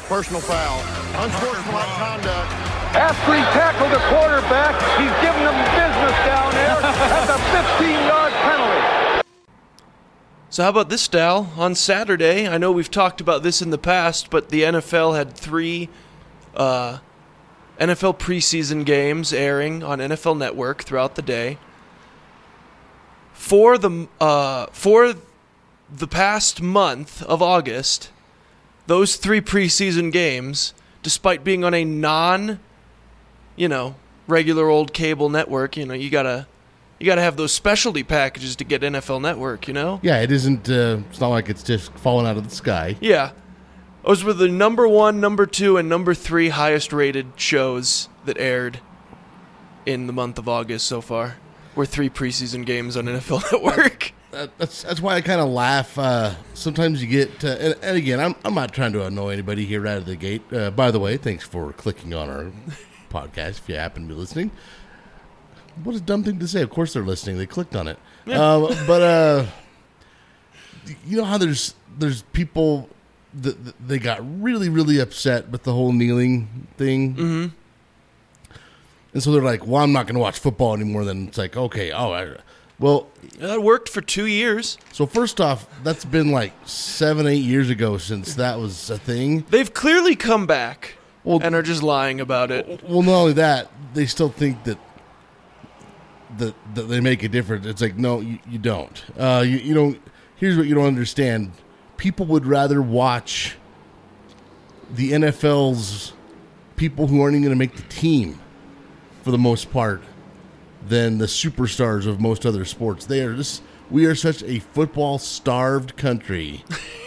Personal foul. Unsportsmanlike conduct. After he tackled the quarterback, he's giving them business down there. That's a 15-yard penalty. So how about this, Dal? On Saturday, I know we've talked about this in the past, but the NFL had 3 NFL preseason games airing on NFL Network throughout the day. For the past month of August, those 3 preseason games, despite being on a regular old cable network, you gotta have those specialty packages to get NFL Network, Yeah, it isn't. It's not like it's just falling out of the sky. Yeah, those were the number 1, number 2, and number 3 highest rated shows that aired in the month of August so far. Were 3 preseason games on NFL Network. That's why I kind of laugh. Sometimes you get, and again, I'm not trying to annoy anybody here out of the gate. By the way, thanks for clicking on our podcast if you happen to be listening. What a dumb thing to say. Of course they're listening. They clicked on it. Yeah. But you know how there's people that they got really, really upset with the whole kneeling thing? Mm-hmm. And so they're like, well, I'm not going to watch football anymore. Then it's like, okay, well, that worked for 2 years. So first off, that's been like 7-8 years ago since that was a thing. They've clearly come back and are just lying about it. Well, not only that, they still think that they make a difference. It's like, no, you don't. You don't. Here's what you don't understand. People would rather watch the NFL's people who aren't even going to make the team for the most part than the superstars of most other sports. We are such a football-starved country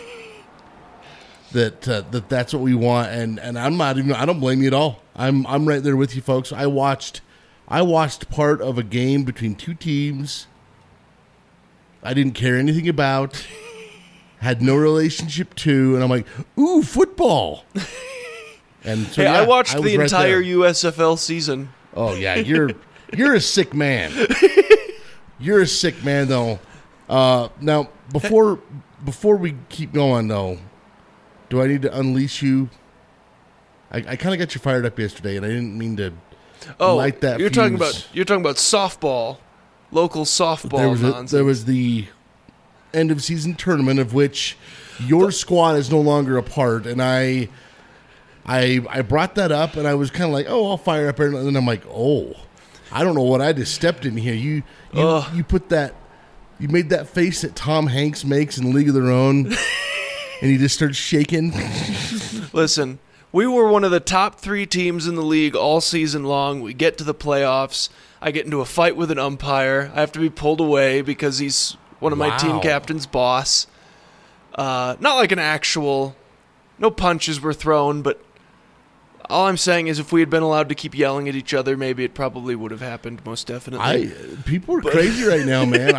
that's what we want, and I'm not even. I don't blame you at all. I'm right there with you, folks. I watched part of a game between 2 teams I didn't care anything about, had no relationship to, and I'm like, ooh, football. And so I watched the entire USFL season. Oh yeah, you're a sick man. You're a sick man, though. Now, before we keep going, though, do I need to unleash you? I kind of got you fired up yesterday, and I didn't mean to light that. You're talking about softball, local softball nonsense. There was the end of season tournament of which your squad is no longer a part, and I brought that up, and I was kind of like, oh, I'll fire up, and then I'm like, oh. I don't know what I just stepped in here. You put that, you made that face that Tom Hanks makes in League of Their Own, and he just starts shaking. Listen, we were one of the top 3 teams in the league all season long. We get to the playoffs. I get into a fight with an umpire. I have to be pulled away because he's one of my team captain's boss. Not like an actual, no punches were thrown, but all I'm saying is if we had been allowed to keep yelling at each other, maybe it probably would have happened, most definitely. People are crazy right now, man.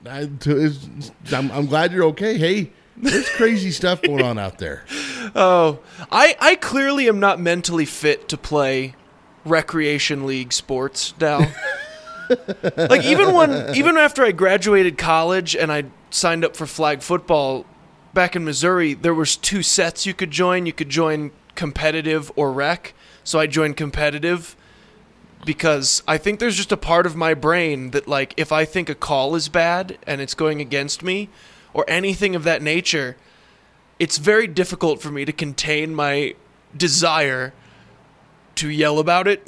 I'm glad you're okay. Hey, there's crazy stuff going on out there. Oh, I clearly am not mentally fit to play recreation league sports now. Like even after I graduated college and I signed up for flag football back in Missouri, there was 2 sets you could join. You could join competitive or rec. So I joined competitive because I think there's just a part of my brain that, like, if I think a call is bad and it's going against me or anything of that nature, it's very difficult for me to contain my desire to yell about it.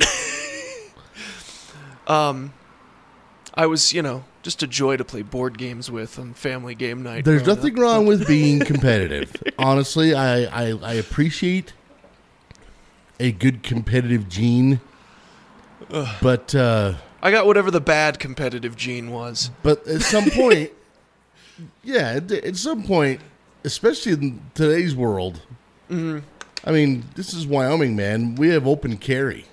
I was, just a joy to play board games with on family game night. There's nothing wrong with being competitive. Honestly, I appreciate a good competitive gene, but I got whatever the bad competitive gene was. But at some point, at some point, especially in today's world, I mean, this is Wyoming, man. We have open carry,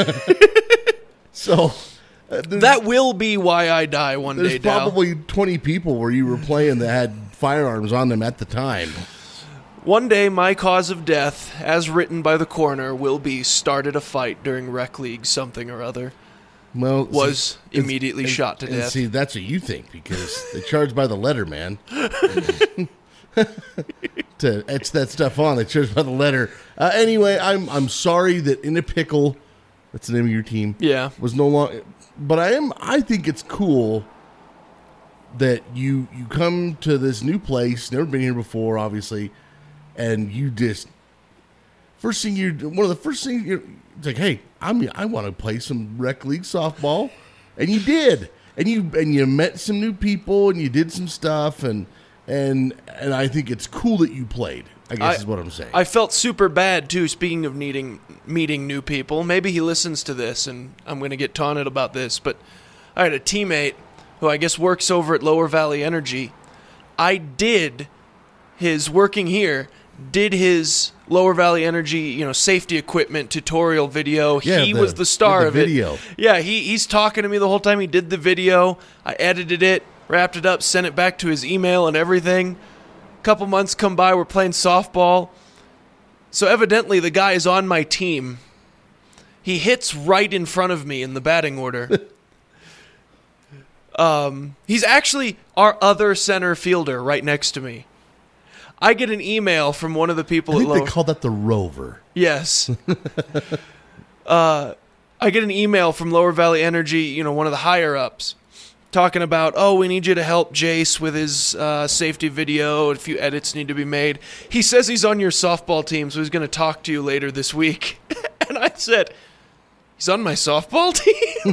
so that will be why I die one day. There's probably 20 people where you were playing that had firearms on them at the time. One day, my cause of death, as written by the coroner, will be started a fight during rec league something or other. Well, was immediately shot to death. See, that's what you think because they charge by the letter, man. to etch that stuff on. It shows by the letter. Anyway, I'm sorry that In a Pickle, that's the name of your team, Yeah. was no longer. But I think it's cool that you come to this new place, never been here before, obviously, and you just it's like, hey, I want to play some rec league softball, and you did, and you met some new people, and you did some stuff, and I think it's cool that you played. I guess is what I'm saying. I felt super bad too. Speaking of meeting new people, maybe he listens to this, and I'm going to get taunted about this. But I had a teammate who I guess works over at Lower Valley Energy. I did his Lower Valley Energy, safety equipment tutorial video. Yeah, he was the star of video. it. Yeah, he's talking to me the whole time. He did the video. I edited it, wrapped it up, sent it back to his email and everything. A couple months come by, we're playing softball. So evidently the guy is on my team. He hits right in front of me in the batting order. He's actually our other center fielder right next to me. I get an email from one of the people I think at they Lower... call that the rover. Yes. I get an email from Lower Valley Energy, one of the higher-ups, talking about, we need you to help Jace with his safety video. A few edits need to be made. He says he's on your softball team, so he's going to talk to you later this week. And I said, he's on my softball team?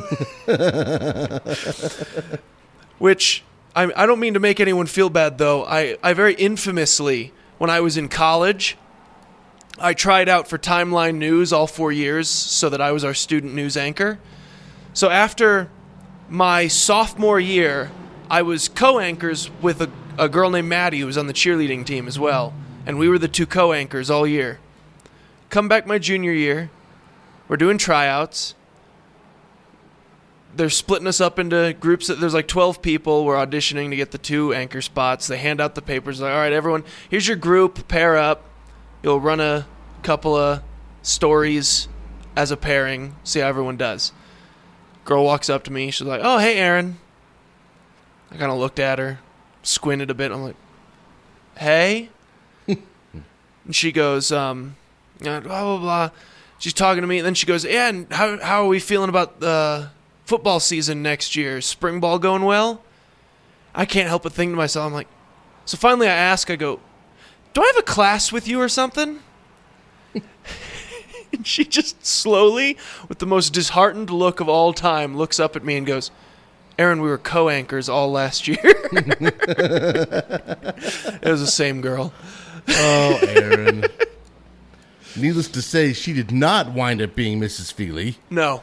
Which... I don't mean to make anyone feel bad, though. I very infamously, when I was in college, I tried out for Timeline News all 4 years so that I was our student news anchor. So after my sophomore year, I was co-anchors with a girl named Maddie who was on the cheerleading team as well. And we were the two co-anchors all year. Come back my junior year, we're doing tryouts. They're splitting us up into groups. There's like 12 people. We're auditioning to get the 2 anchor spots. They hand out the papers. Like, all right, everyone, here's your group. Pair up. You'll run a couple of stories as a pairing. See how everyone does. Girl walks up to me. She's like, oh, hey, Aaron. I kind of looked at her, squinted a bit. I'm like, hey? And she goes, blah, blah, blah. She's talking to me. And then she goes, yeah, and how are we feeling about the football season next year? Spring ball going well? I can't help but think to myself, I'm like, so finally I go, do I have a class with you or something? And she just slowly, with the most disheartened look of all time, looks up at me and goes, Aaron, we were co-anchors all last year. It was the same girl. Oh, Aaron. Needless to say, she did not wind up being Mrs. Feely. No.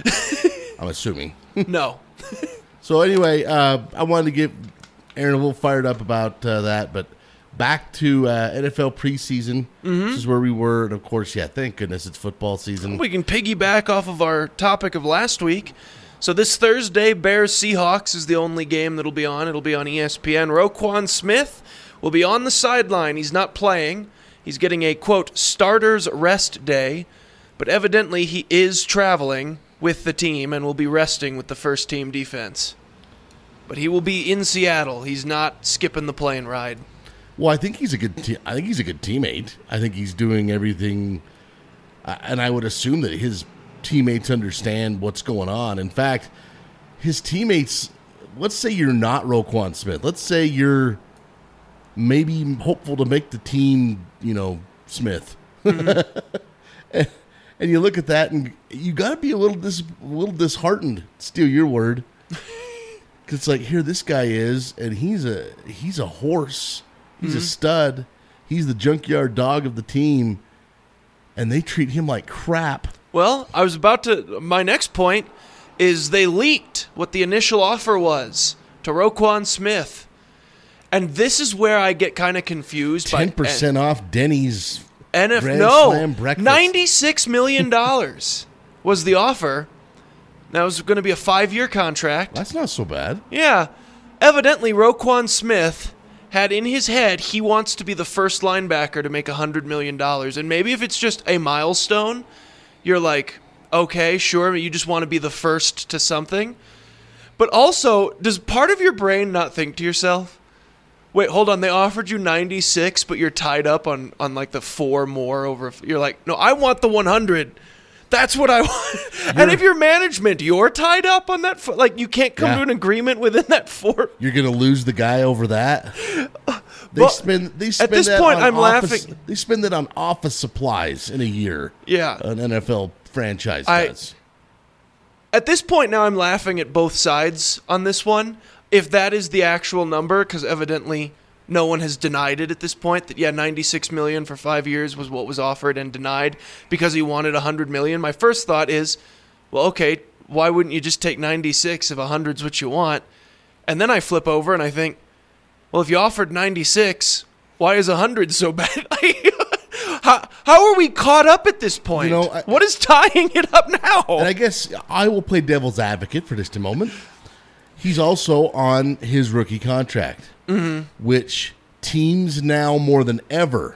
I'm assuming. No. So anyway, I wanted to get Aaron a little fired up about that, but back to NFL preseason. Mm-hmm. This is where we were, and of course, thank goodness it's football season. We can piggyback off of our topic of last week. So this Thursday, Bears-Seahawks is the only game that'll be on. It'll be on ESPN. Roquan Smith will be on the sideline. He's not playing. He's getting a, quote, starter's rest day, but evidently he is traveling with the team and will be resting with the first team defense. But he will be in Seattle. He's not skipping the plane ride. Well, I think he's a good teammate. I think he's doing everything, and I would assume that his teammates understand what's going on. In fact, his teammates, let's say you're not Roquan Smith. Let's say you're maybe hopeful to make the team, Smith. Mm-hmm. And you look at that, and you got to be a little disheartened. Steal your word, because it's like, here this guy is, and he's a horse, he's a stud, he's the junkyard dog of the team, and they treat him like crap. Well, my next point is they leaked what the initial offer was to Roquan Smith, and this is where I get kind of confused. 10% off Denny's. Slam breakfast. $96 million was the offer. That was going to be a 5-year contract. That's not so bad. Yeah. Evidently, Roquan Smith had in his head he wants to be the first linebacker to make $100 million. And maybe if it's just a milestone, you're like, okay, sure, you just want to be the first to something. But also, does part of your brain not think to yourself, Wait, hold on. They offered you 96, but you're tied up on like the 4 more over. You're like, no, I want the 100. That's what I want. And if you're management, you're tied up on that. Like, you can't come to an agreement within that 4. You're going to lose the guy over that. They spend at this point, I'm laughing. They spend it on office supplies in a year. Yeah, an NFL franchise does. At this point now, I'm laughing at both sides on this one. If that is the actual number, because evidently no one has denied it at this point, that, $96 million for 5 years was what was offered and denied because he wanted $100 million. My first thought is, well, okay, why wouldn't you just take 96 if 100's what you want? And then I flip over and I think, well, if you offered 96, why is 100 so bad? How are we caught up at this point? What is tying it up now? And I guess I will play devil's advocate for just a moment. He's also on his rookie contract, which teams now more than ever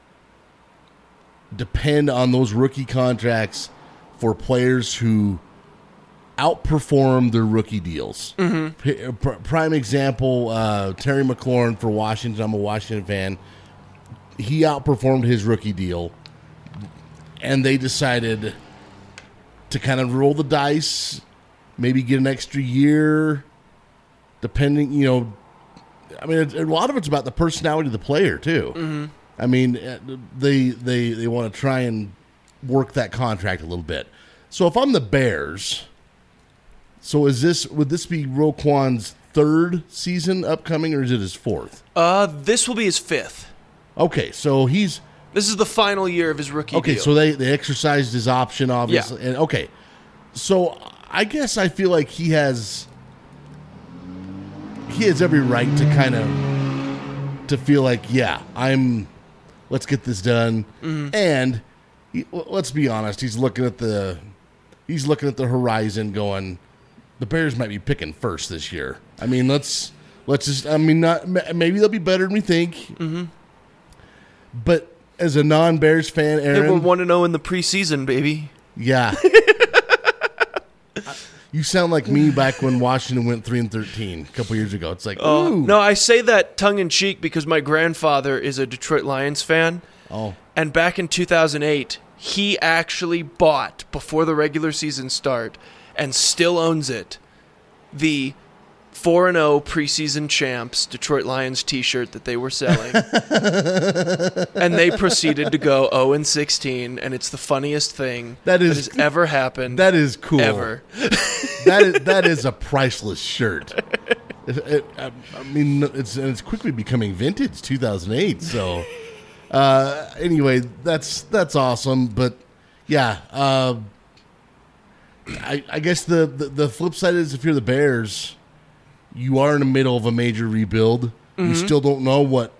depend on those rookie contracts for players who outperform their rookie deals. Prime example, Terry McLaurin for Washington. I'm a Washington fan. He outperformed his rookie deal, and they decided to kind of roll the dice, maybe get an extra year, depending, I mean, a lot of it's about the personality of the player, too. I mean, they want to try and work that contract a little bit. So if I'm the Bears, would this be Roquan's 3rd season upcoming, or is it his 4th? This will be his 5th. Okay, so this is the final year of his rookie deal. Okay, so they exercised his option, obviously. Yeah. And okay, so I guess I feel like he has every right to kind of to feel like, let's get this done. And let's be honest, he's looking at the horizon, going, the Bears might be picking first this year. I mean, let's just. I mean, maybe they'll be better than we think. But as a non-Bears fan, Aaron, they were 1-0 in the preseason, baby. Yeah. You sound like me back when Washington went 3-13 a couple years ago. It's like, ooh. No, I say that tongue-in-cheek because my grandfather is a Detroit Lions fan. Oh. And back in 2008, he actually bought, before the regular season start, and still owns it, the 4-0 preseason champs Detroit Lions T-shirt that they were selling. And they proceeded to go 0-16, and it's the funniest thing that has ever happened. That is cool. Ever. that is a priceless shirt. I mean, it's quickly becoming vintage. 2008. So anyway, that's awesome. But yeah, I guess the flip side is, if you're the Bears, you are in the middle of a major rebuild. You still don't know what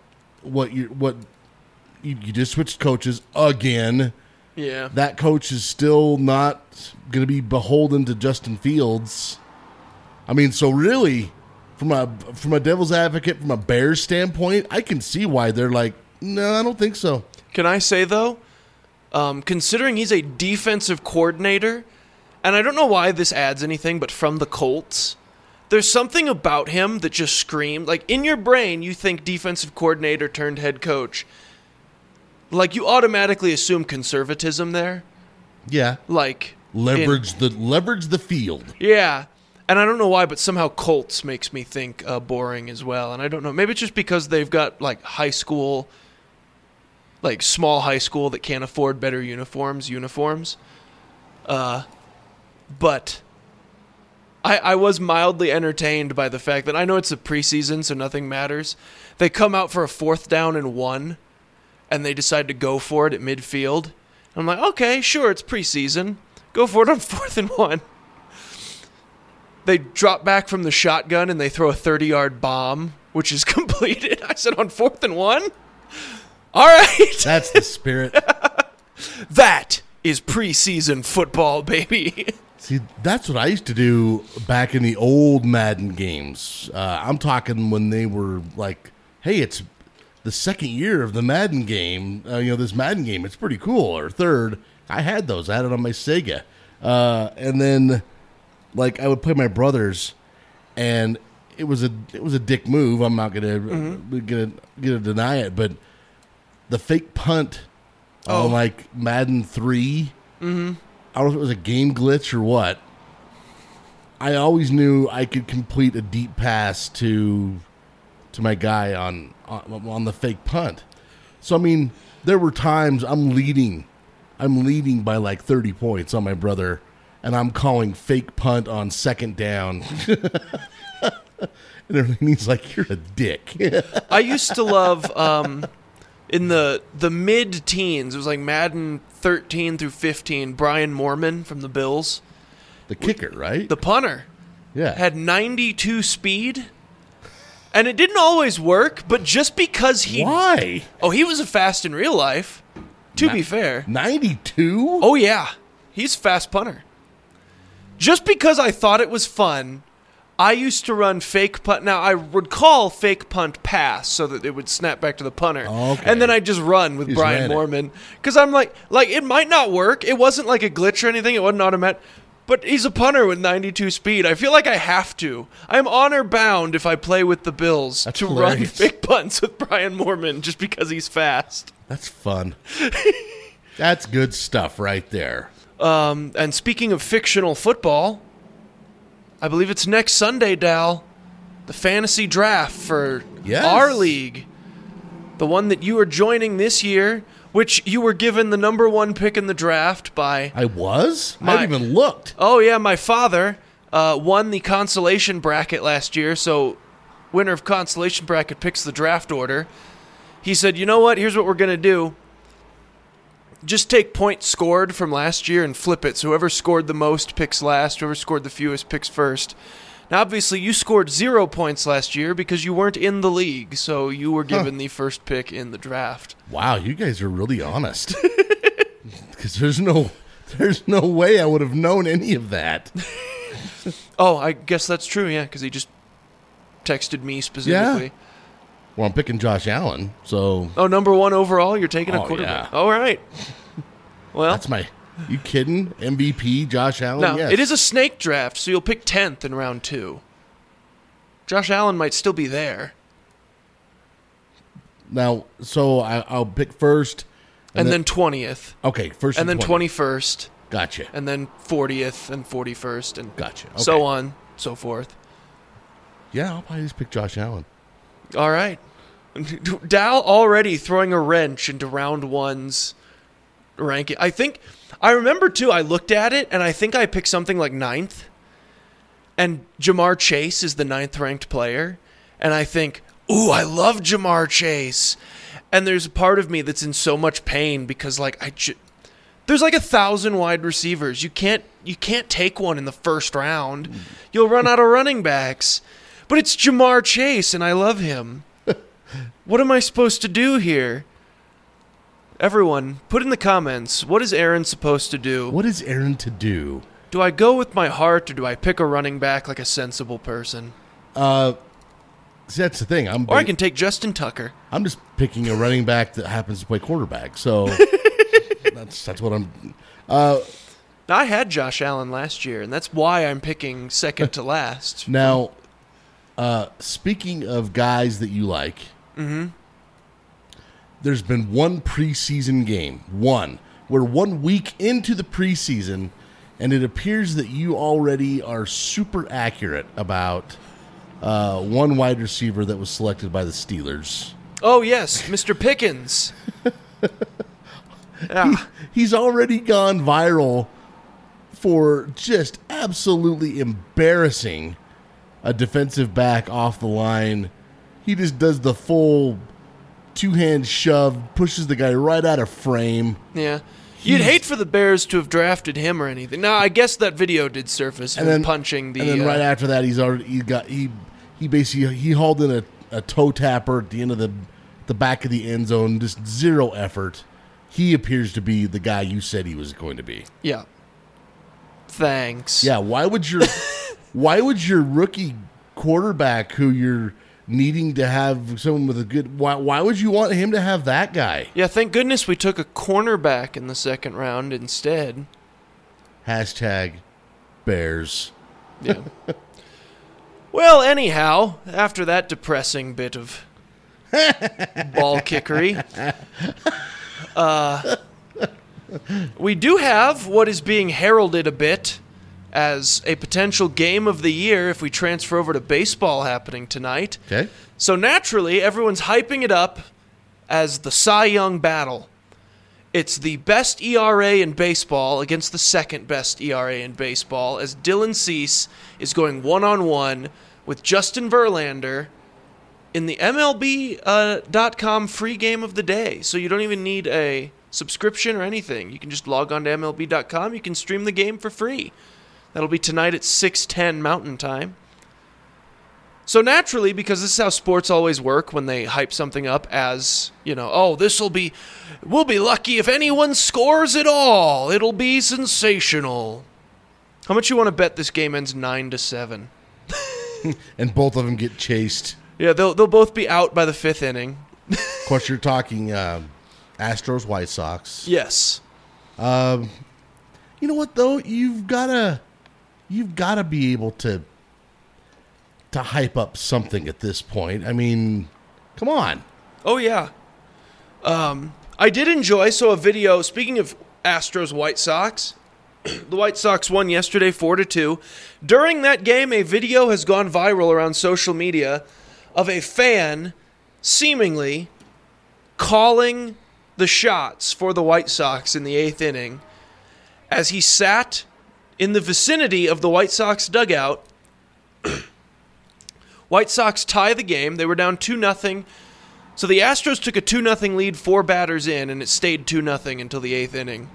you just switched coaches again. Yeah, that coach is still not going to be beholden to Justin Fields. I mean, so really, from a devil's advocate, from a Bears standpoint, I can see why they're like, no, I don't think so. Can I say though, considering he's a defensive coordinator, and I don't know why this adds anything, but from the Colts, there's something about him that just screamed, like, in your brain, you think defensive coordinator turned head coach. Like, you automatically assume conservatism there. Yeah. Like, leverage the field. Yeah. And I don't know why, but somehow Colts makes me think boring as well. And I don't know. Maybe it's just because they've got, like, high school, like, small high school that can't afford better uniforms. But I was mildly entertained by the fact that, I know it's a preseason, so nothing matters. They come out for a 4th down and 1, and they decide to go for it at midfield. I'm like, okay, sure, it's preseason. Go for it on 4th and 1. They drop back from the shotgun, and they throw a 30-yard bomb, which is completed. I said, on 4th and 1? All right. That's the spirit. That is preseason football, baby. See, that's what I used to do back in the old Madden games. I'm talking when they were like, hey, it's the 2nd year of the Madden game. This Madden game, it's pretty cool. Or 3rd. I had those. I had it on my Sega. And then, like, I would play my brothers, and it was a dick move. I'm not gonna deny it, but the fake punt on like Madden 3. Mm-hmm. I don't know if it was a game glitch or what. I always knew I could complete a deep pass to my guy on the fake punt. So I mean, there were times I'm leading by like 30 points on my brother, and I'm calling fake punt on second down. And he's like, "You're a dick." I used to love in the mid-teens. It was like Madden 13 through 15. Brian Moorman from the Bills, The kicker, right? the punter, Yeah. had 92 speed, and it didn't always work. But just because he Why? he was a fast in real life. To be fair, 92? oh yeah, he's a fast punter. Just because I thought it was fun, I used to run fake punt. Now, I would call fake punt pass so that it would snap back to the punter. Okay. And then I'd just run with You just Brian ran it. Moorman. Because I'm like, it might not work. It wasn't like a glitch or anything. It wasn't automatic. But he's a punter with 92 speed. I feel like I have to. I'm honor bound if I play with the Bills That's to run hilarious. fake punts with Brian Moorman just because he's fast. That's fun. That's good stuff right there. And speaking of fictional football, I believe it's next Sunday, Dal. The fantasy draft for Yes. our league. The one that you are joining this year, which you were given the number 1 pick in the draft by... I was? I My- haven't even looked. Oh, yeah, my father won the consolation bracket last year, so winner of consolation bracket picks the draft order. He said, you know what, here's what we're going to do. Just take points scored from last year and flip it. So whoever scored the most picks last, whoever scored the fewest picks first. Now, obviously, you scored 0 points last year because you weren't in the league, so you were given the first pick in the draft. Wow, you guys are really honest. Because there's no way I would have known any of that. Oh, I guess that's true, yeah, because he just texted me specifically. Well, I'm picking Josh Allen, so Oh, number 1 overall? You're taking a Oh, quarterback. yeah. All right. Well, that's my... You kidding? MVP, Josh Allen? now, Yes. it is a snake draft, so you'll pick 10th in round 2. Josh Allen might still be there. Now, so I'll pick first. And then 20th. Okay, first And then 20. 21st. Gotcha. And then 40th and 41st. And Gotcha. Okay. so on, so forth. Yeah, I'll probably just pick Josh Allen. All right. Dal already throwing a wrench into round 1's ranking. I remember, too, I looked at it, and I think I picked something like 9th. And Jamar Chase is the 9th ranked player. And I think, ooh, I love Jamar Chase. And there's a part of me that's in so much pain because, like, there's like 1,000 wide receivers. You can't take one in the first round. You'll run out of running backs. But it's Jamar Chase, and I love him. What am I supposed to do here? Everyone, put in the comments, what is Aaron supposed to do? What is Aaron to do? Do I go with my heart, or do I pick a running back like a sensible person? See, that's the thing. Or I can take Justin Tucker. I'm just picking a running back that happens to play quarterback. So that's what I'm. Now, I had Josh Allen last year, and that's why I'm picking second to last. Now, speaking of guys that you like, there's been one preseason game, where 1 week into the preseason, and it appears that you already are super accurate about one wide receiver that was selected by the Steelers. Oh, yes, Mr. Pickens. Yeah. He's already gone viral for just absolutely embarrassing a defensive back off the line. He just does the full two-hand shove, pushes the guy right out of frame. Yeah. You'd hate for the Bears to have drafted him or anything. Now, I guess that video did surface of him punching the... And then right after that, he basically hauled in a toe tapper at the end of the back of the end zone, just zero effort. He appears to be the guy you said he was going to be. Yeah. Thanks. Yeah, why would your rookie quarterback who you're needing to have someone with a good... Why would you want him to have that guy? Yeah, thank goodness we took a cornerback in the second round— Hashtag Bears. Yeah. Well, anyhow, after that depressing bit of ball kickery, we do have what is being heralded a bit as a potential game of the year if we transfer over to baseball happening tonight. Okay. So naturally, everyone's hyping it up as the Cy Young battle. It's the best ERA in baseball against the second best ERA in baseball, as Dylan Cease is going one-on-one with Justin Verlander in the MLB.com free game of the day. So you don't even need a subscription or anything. You can just log on to MLB.com. You can stream the game for free. That'll be tonight at 6:10 Mountain Time. So naturally, because this is how sports always work when they hype something up as, we'll be lucky if anyone scores at all. It'll be sensational. How much you want to bet this game ends 9-7? And both of them get chased. Yeah, they'll both be out by the 5th inning. Of course, you're talking Astros, White Sox. Yes. You know what though? You've gotta be able to hype up something at this point. I mean, come on. Oh yeah. I did enjoy a video. Speaking of Astros, White Sox, the White Sox won yesterday 4-2. During that game, a video has gone viral around social media of a fan seemingly calling the shots for the White Sox in the 8th inning as he sat in the vicinity of the White Sox dugout. White Sox tie the game. They were down 2-0. So the Astros took a 2-0 lead 4 batters in, and it stayed 2-0 until the 8th inning.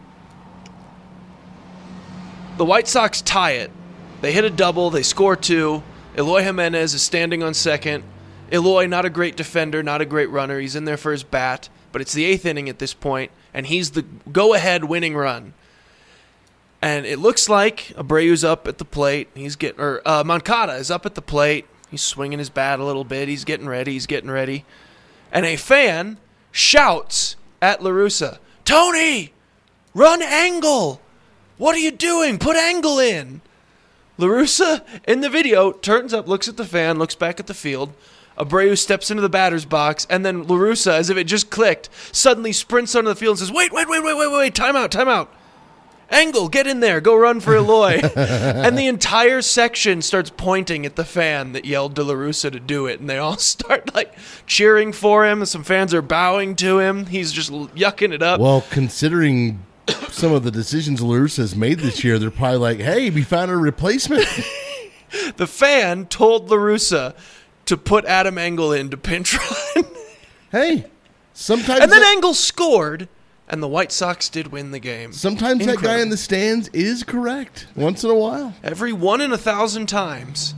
The White Sox tie it. They hit a double. They score 2. Eloy Jimenez is standing on second. Eloy, not a great defender, not a great runner. He's in there for his bat, but it's the 8th inning at this point, and he's the go-ahead winning run. And it looks like Abreu's up at the plate. Moncada is up at the plate. He's swinging his bat a little bit. He's getting ready. And a fan shouts at La Russa, "Tony, run Angle. What are you doing? Put Angle in." La Russa, in the video, turns up, looks at the fan, looks back at the field. Abreu steps into the batter's box, and then La Russa, as if it just clicked, suddenly sprints onto the field and says, Wait, time out. Angle, get in there. Go run for Eloy. And the entire section starts pointing at the fan that yelled to La Russa to do it. And they all start cheering for him. Some fans are bowing to him. He's just yucking it up. Well, considering some of the decisions La Russa has made this year, they're probably like, hey, we found a replacement. The fan told La Russa to put Adam Engel in to pinch run. Hey, sometimes... And then Engel scored. And the White Sox did win the game. Sometimes Incredible. That guy in the stands is correct. Once in a while. Every 1 in 1,000 times.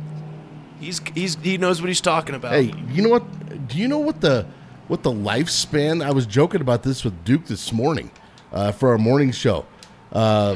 He knows what he's talking about. Hey, you know what? Do you know what the lifespan? I was joking about this with Duke this morning for our morning show. Who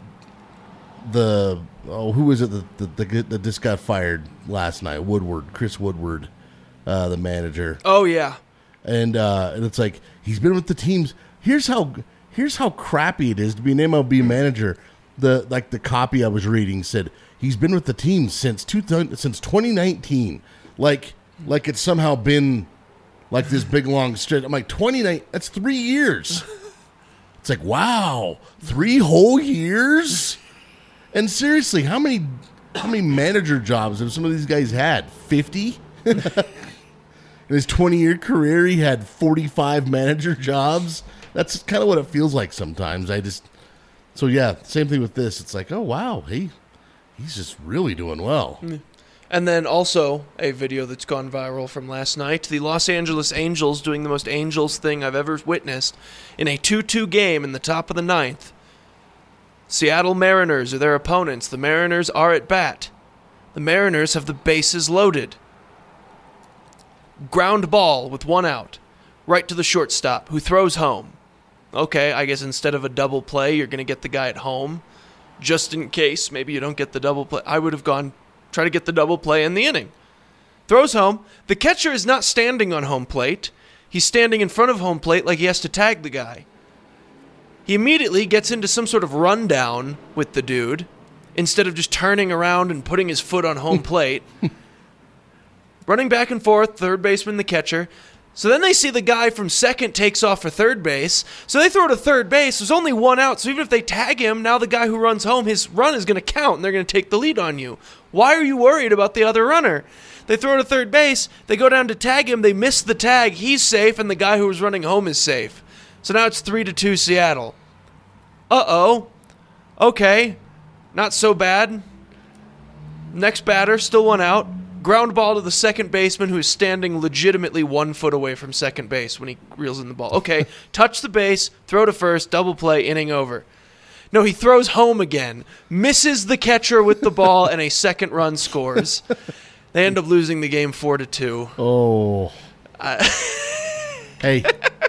was it that just got fired last night? Chris Woodward, the manager. Oh yeah. And it's like he's been with the teams. Here's how crappy it is to be an MLB manager. The copy I was reading said he's been with the team since 2019. Like it's somehow been like this big long stretch. I'm like 29. That's 3 years. It's like wow, 3 whole years. And seriously, how many manager jobs have some of these guys had? 50. In his 20-year career, he had 45 manager jobs. That's kind of what it feels like sometimes. So yeah, same thing with this. It's like, oh wow, he's just really doing well. And then also a video that's gone viral from last night: the Los Angeles Angels doing the most Angels thing I've ever witnessed in a 2-2 game in the top of the 9th. Seattle Mariners are their opponents. The Mariners are at bat. The Mariners have the bases loaded. Ground ball with 1 out, right to the shortstop, who throws home. Okay, I guess instead of a double play, you're going to get the guy at home. Just in case, maybe you don't get the double play. I would have try to get the double play in the inning. Throws home. The catcher is not standing on home plate. He's standing in front of home plate like he has to tag the guy. He immediately gets into some sort of rundown with the dude, instead of just turning around and putting his foot on home plate. Running back and forth, third baseman, the catcher. So then they see the guy from second takes off for third base. So they throw to third base. There's only one out. So even if they tag him, now the guy who runs home, his run is going to count, and they're going to take the lead on you. Why are you worried about the other runner? They throw to third base. They go down to tag him. They miss the tag. He's safe, and the guy who was running home is safe. So now it's 3-2 Seattle. Uh-oh. Okay. Not so bad. Next batter, still one out. Ground ball to the second baseman, who is standing legitimately 1 foot away from second base when he reels in the ball. Okay, touch the base, throw to first, double play, inning over. No, he throws home again, misses the catcher with the ball, and a second run scores. They end up losing the game 4-2. Oh. Hey.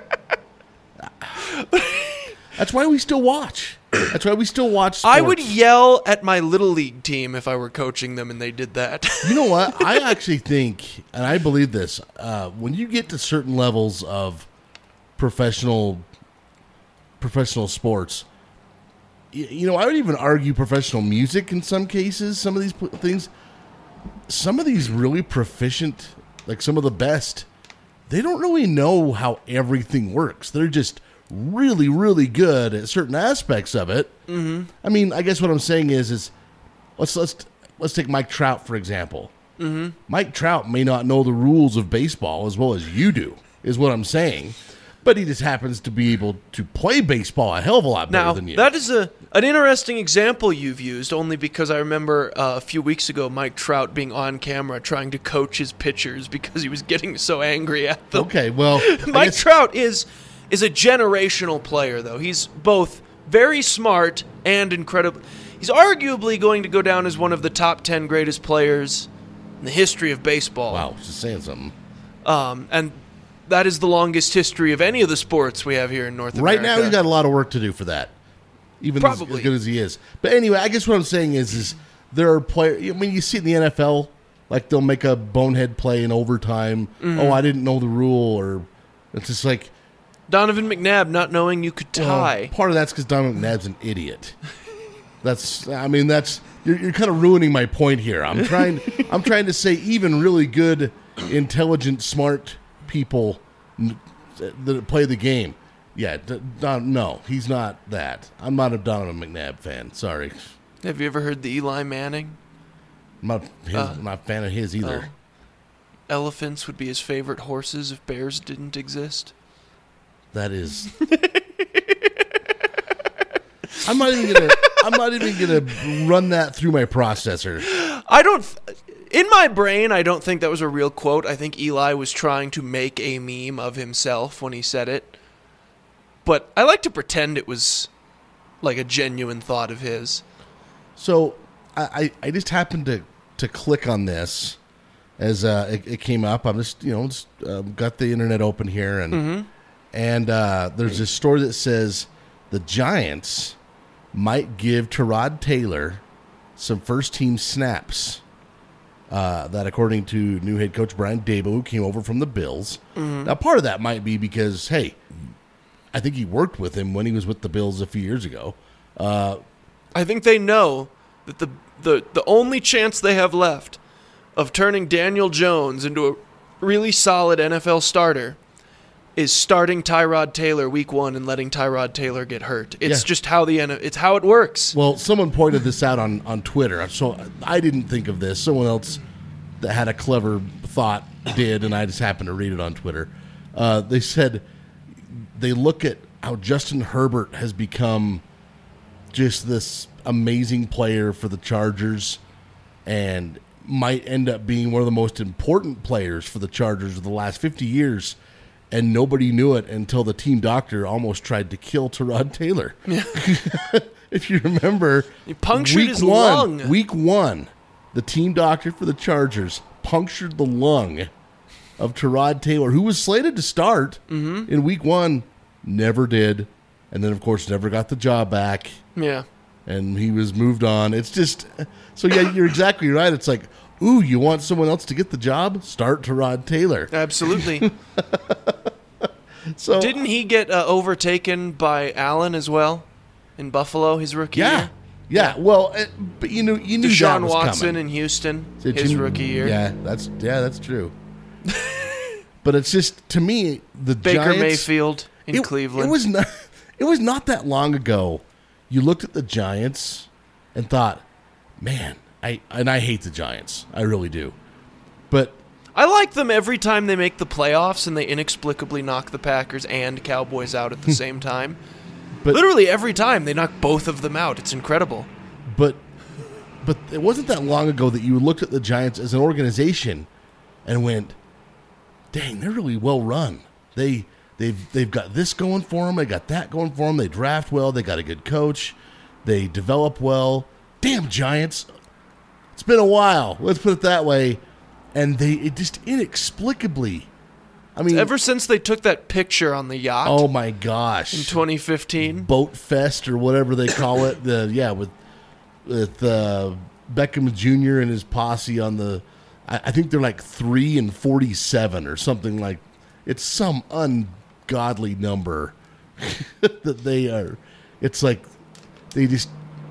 That's why we still watch. That's why we still watch sports. I would yell at my Little League team if I were coaching them and they did that. You know what? I actually think, and I believe this, when you get to certain levels of professional sports, you know, I would even argue professional music in some cases, some of these things, some of these really proficient, like some of the best, they don't really know how everything works. They're just really, really good at certain aspects of it. Mm-hmm. I mean, I guess what I'm saying is let's take Mike Trout, for example. Mm-hmm. Mike Trout may not know the rules of baseball as well as you do, is what I'm saying. But he just happens to be able to play baseball a hell of a lot better than you. That is an interesting example you've used, only because I remember a few weeks ago Mike Trout being on camera trying to coach his pitchers because he was getting so angry at them. Okay, well, Mike Trout is a generational player, though. He's both very smart and incredible. He's arguably going to go down as one of the top 10 greatest players in the history of baseball. Wow, just saying something. And that is the longest history of any of the sports we have here in North America. Right now, he's got a lot of work to do for that, even as good as he is. But anyway, I guess what I'm saying is there are players. I mean, you see it in the NFL, like they'll make a bonehead play in overtime. Mm-hmm. Oh, I didn't know the rule, or it's just like Donovan McNabb not knowing you could tie. Well, part of that's because Donovan McNabb's an idiot. You're kind of ruining my point here. I'm trying to say even really good, intelligent, smart people that play the game. Yeah, no, he's not that. I'm not a Donovan McNabb fan. Sorry. Have you ever heard the Eli Manning? I'm not a fan of his either. Elephants would be his favorite horses if bears didn't exist. That is. I'm not even gonna run that through my processor. In my brain, I don't think that was a real quote. I think Eli was trying to make a meme of himself when he said it. But I like to pretend it was like a genuine thought of his. So I just happened to click on this as it came up. I'm just got the internet open here and. Mm-hmm. And there's this story that says the Giants might give Tyrod Taylor some first-team snaps. That, according to new head coach Brian Daboll, who came over from the Bills. Mm-hmm. Now, part of that might be because, hey, I think he worked with him when he was with the Bills a few years ago. I think they know that the only chance they have left of turning Daniel Jones into a really solid NFL starter is starting Tyrod Taylor week 1 and letting Tyrod Taylor get hurt. It's just how it's how it works. Well, someone pointed this out on Twitter, so I didn't think of this. Someone else that had a clever thought did, and I just happened to read it on Twitter. They said they look at how Justin Herbert has become just this amazing player for the Chargers and might end up being one of the most important players for the Chargers of the last 50 years. And nobody knew it until the team doctor almost tried to kill Tyrod Taylor. Yeah. If you remember, he punctured his lung. Week 1, the team doctor for the Chargers punctured the lung of Tyrod Taylor, who was slated to start in week 1, never did, and then, of course, never got the job back. Yeah. And he was moved on. It's just, so yeah, you're exactly right. It's like, ooh, you want someone else to get the job? Start Tyrod Taylor. Absolutely. So didn't he get overtaken by Allen as well in Buffalo his rookie year? Yeah, well, but you knew Deshaun that was Watson coming. in Houston, Did his you- rookie year. Yeah, that's true. But it's just, to me, the Baker Giants, Mayfield in Cleveland. It was not that long ago. You looked at the Giants and thought, man, I hate the Giants. I really do. But I like them every time they make the playoffs and they inexplicably knock the Packers and Cowboys out at the same time. But- Literally every time they knock both of them out. It's incredible. But it wasn't that long ago that you looked at the Giants as an organization and went, dang, they're really well run. They've got this going for them. They got that going for them. They draft well. They got a good coach. They develop well. Damn Giants. It's been a while. Let's put it that way. And it just inexplicably, I mean, Ever since they took that picture on the yacht oh my gosh, in 2015. Boat Fest or whatever they call it. With Beckham Jr. and his posse on the, I think they're like 3-47 or something like. It's some ungodly number that they are. It's like they just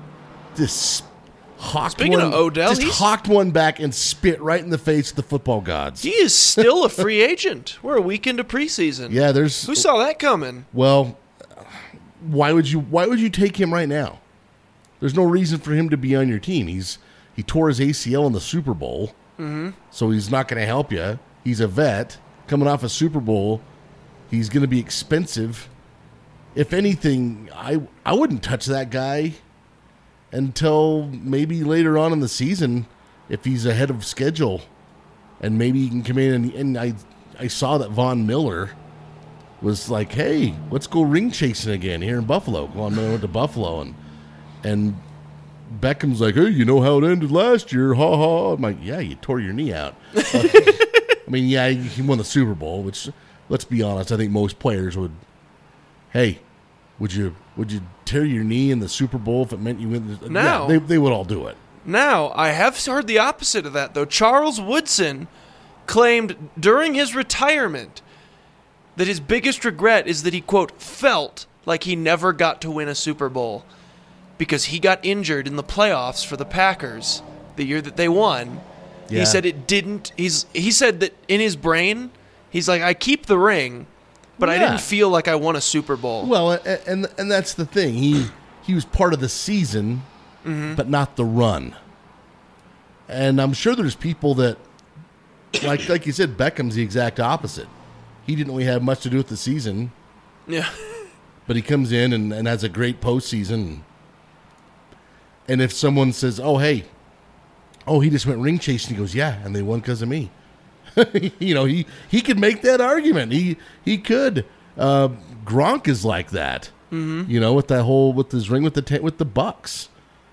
hawked Speaking one, of Odell, just he's- hawked one back and spit right in the face of the football gods. He is still a free agent. We're a week into preseason. Yeah, there's. Who saw that coming? Well, why would you take him right now? There's no reason for him to be on your team. He tore his ACL in the Super Bowl, so he's not going to help you. He's a vet coming off a Super Bowl. He's going to be expensive. If anything, I wouldn't touch that guy until maybe later on in the season if he's ahead of schedule, and maybe he can come in. And I saw that Von Miller was like, hey, let's go ring chasing again here in Buffalo. Well, I went to Buffalo, and Beckham's like, hey, you know how it ended last year, ha ha. I'm like, yeah, you tore your knee out. I mean, yeah, he won the Super Bowl, which, let's be honest, I think most players would, hey, would you tear your knee in the Super Bowl if it meant you win? Now- yeah, they would all do it. Now, I have heard the opposite of that, though. Charles Woodson claimed during his retirement that his biggest regret is that he, quote, felt like he never got to win a Super Bowl because he got injured in the playoffs for the Packers the year that they won. Yeah. He said it didn't. He said that in his brain, he's like, I keep the ring, but I Yeah. didn't feel like I won a Super Bowl. Well, and that's the thing. He was part of the season, but not the run. And I'm sure there's people that, like you said, Beckham's the exact opposite. He didn't really have much to do with the season, Yeah. but he comes in and has a great postseason. And if someone says, oh, hey, he just went ring chasing, he goes, yeah, and they won because of me. You know, he could make that argument. He could. Gronk is like that. Mm-hmm. You know, with his ring with the Bucks.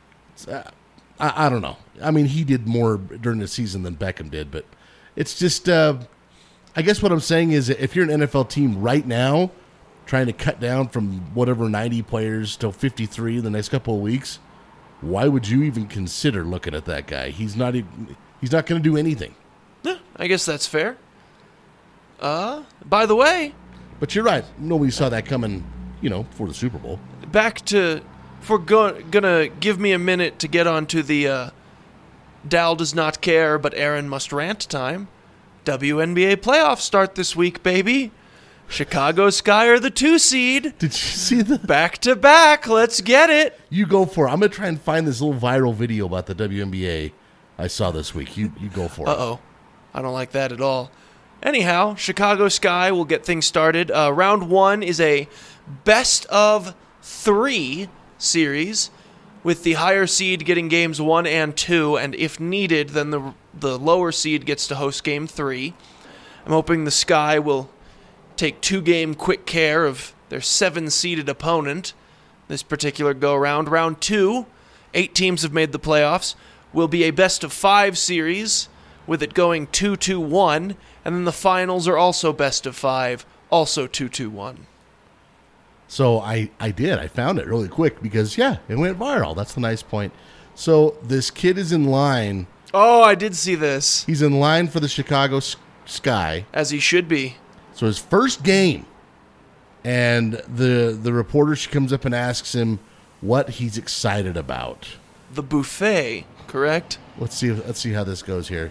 I don't know. I mean, he did more during the season than Beckham did, but it's just. I guess what I'm saying is, if you're an NFL team right now, trying to cut down from whatever 90 players to 53 in the next couple of weeks, why would you even consider looking at that guy? He's not going to do anything. Yeah, I guess that's fair. By the way, But you're right. Nobody saw that coming, for the Super Bowl. back to, if we're gonna give me a minute to get onto the Dal does not care, but Aaron must rant time. WNBA playoffs start this week, baby. Chicago Sky are the 2 seed. Did you see that? Back to back, let's get it. You go for it. I'm going to try and find this little viral video about the WNBA I saw this week. You go for it. Uh-oh. I don't like that at all. Anyhow, Chicago Sky will get things started. Round 1 is a best of 3 series, with the higher seed getting games 1 and 2, and if needed, then the lower seed gets to host game 3. I'm hoping the Sky will take 2-game quick care of their 7-seeded opponent this particular go-around. Round 2, 8 teams have made the playoffs, will be a best of 5 series, with it going 2-2-1, and then the finals are also best of 5, also 2-2-1. So I did. I found it really quick because, it went viral. That's the nice point. So this kid is in line. Oh, I did see this. He's in line for the Chicago Sky. As he should be. So his first game. And the reporter, she comes up and asks him, what he's excited about. The buffet, correct? Let's see how this goes here.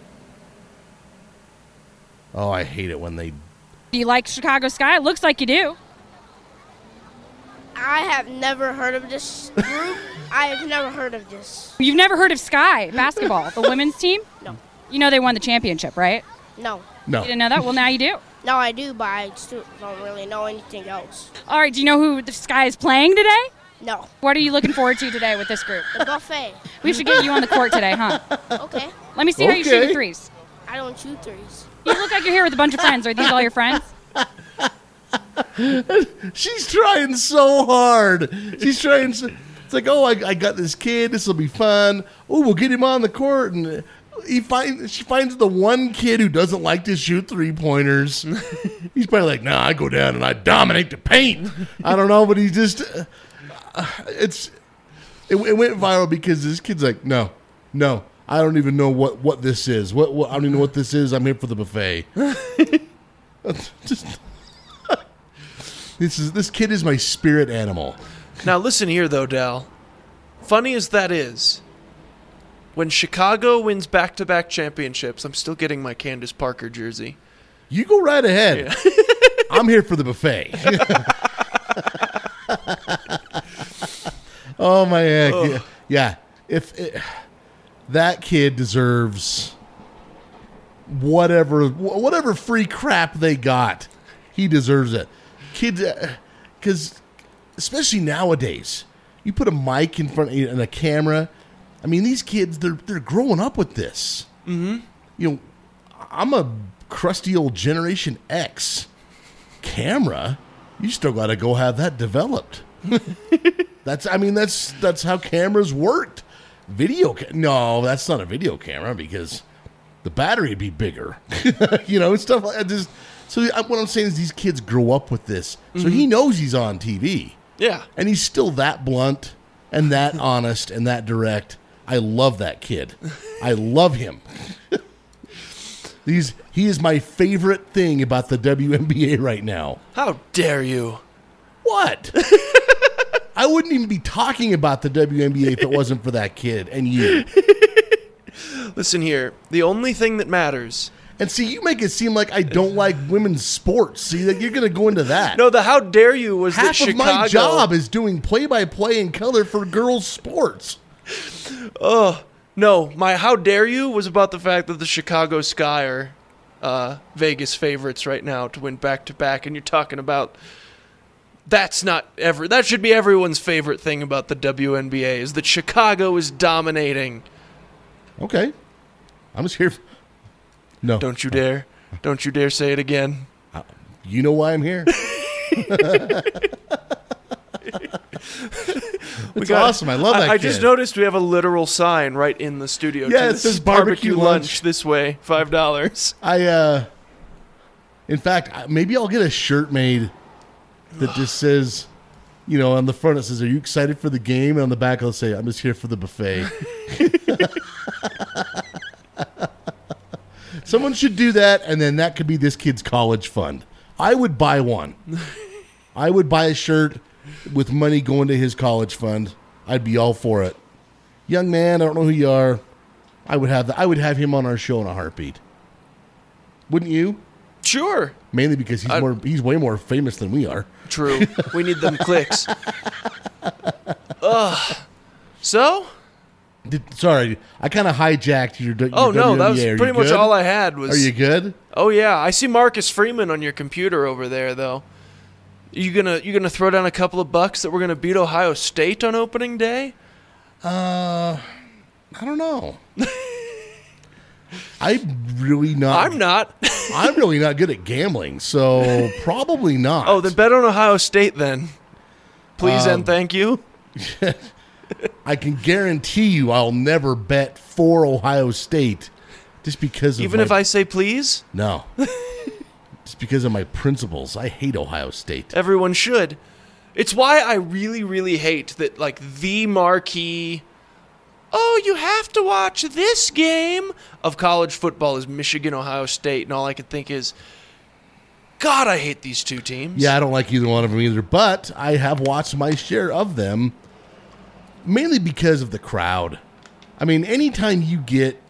Oh, I hate it when they... Do you like Chicago Sky? It looks like you do. I have never heard of this group. I have never heard of this. You've never heard of Sky basketball, the women's team? No. You know they won the championship, right? No. No. You didn't know that? Well, now you do. No, I do, but I still don't really know anything else. All right, do you know who the Sky is playing today? No. What are you looking forward to today with this group? The buffet. We should get you on the court today, huh? Okay. Let me see how you shoot Okay. your threes. I don't shoot threes. You look like you're here with a bunch of friends. Are these all your friends? She's trying so hard. She's trying so... It's like, oh, I got this kid. This will be fun. Oh, we'll get him on the court. And she finds the one kid who doesn't like to shoot three-pointers. He's probably like, nah, I go down and I dominate the paint. I don't know, but he's just... It went viral because this kid's like, no, I don't even know what this is. What I don't even know what this is. I'm here for the buffet. This kid is my spirit animal. Now listen here, though, Dal. Funny as that is, when Chicago wins back-to-back championships, I'm still getting my Candace Parker jersey. You go right ahead. Yeah. I'm here for the buffet. Oh my heck. Yeah. That kid deserves whatever free crap they got. He deserves it. Kids, because especially nowadays, you put a mic in front of you and a camera. I mean, these kids, they're growing up with this. Mm-hmm. You know, I'm a crusty old Generation X camera. You still got to go have that developed. That's how cameras worked. No, that's not a video camera because the battery would be bigger. Stuff like that. So what I'm saying is these kids grow up with this. So he knows he's on TV. Yeah. And he's still that blunt and that honest and that direct. I love that kid. I love him. He is my favorite thing about the WNBA right now. How dare you? What? I wouldn't even be talking about the WNBA if it wasn't for that kid and you. Listen here. The only thing that matters... And see, you make it seem like I don't like women's sports. See, that you're going to go into that. No, the how dare you was that half Chicago... of my job is doing play-by-play in color for girls' sports. No, my how dare you was about the fact that the Chicago Sky are Vegas favorites right now to win back-to-back, and you're talking about... That should be everyone's favorite thing about the WNBA, is that Chicago is dominating. Okay. I'm just here... No. Don't you dare. Don't you dare say it again. You know why I'm here. It's awesome. I love that I kid. just noticed we have a literal sign right in the studio. Yeah, too. it says barbecue lunch. This way, $5. In fact, maybe I'll get a shirt made that just says, on the front it says, "Are you excited for the game?" And on the back I'll say, "I'm just here for the buffet." Someone should do that, and then that could be this kid's college fund. I would buy one. I would buy a shirt with money going to his college fund. I'd be all for it. Young man, I don't know who you are. I would have him on our show in a heartbeat. Wouldn't you? Sure. Mainly because he's way more famous than we are. True. We need them clicks. So? Sorry, I kind of hijacked your Oh, no, that was WNBA. pretty much all I had was... Are you good? Oh, yeah. I see Marcus Freeman on your computer over there, though. You gonna throw down a couple of bucks that we're gonna beat Ohio State on opening day? I don't know. I'm really not. I'm not. I'm really not good at gambling, so probably not. Oh, then bet on Ohio State then. Please and thank you. I can guarantee you I'll never bet for Ohio State just because of Even if I say please? No. Just because of my principles. I hate Ohio State. Everyone should. It's why I really, really hate that, the marquee, you have to watch this game of college football is Michigan, Ohio State, and all I can think is, God, I hate these two teams. Yeah, I don't like either one of them either, but I have watched my share of them mainly because of the crowd. I mean, anytime you get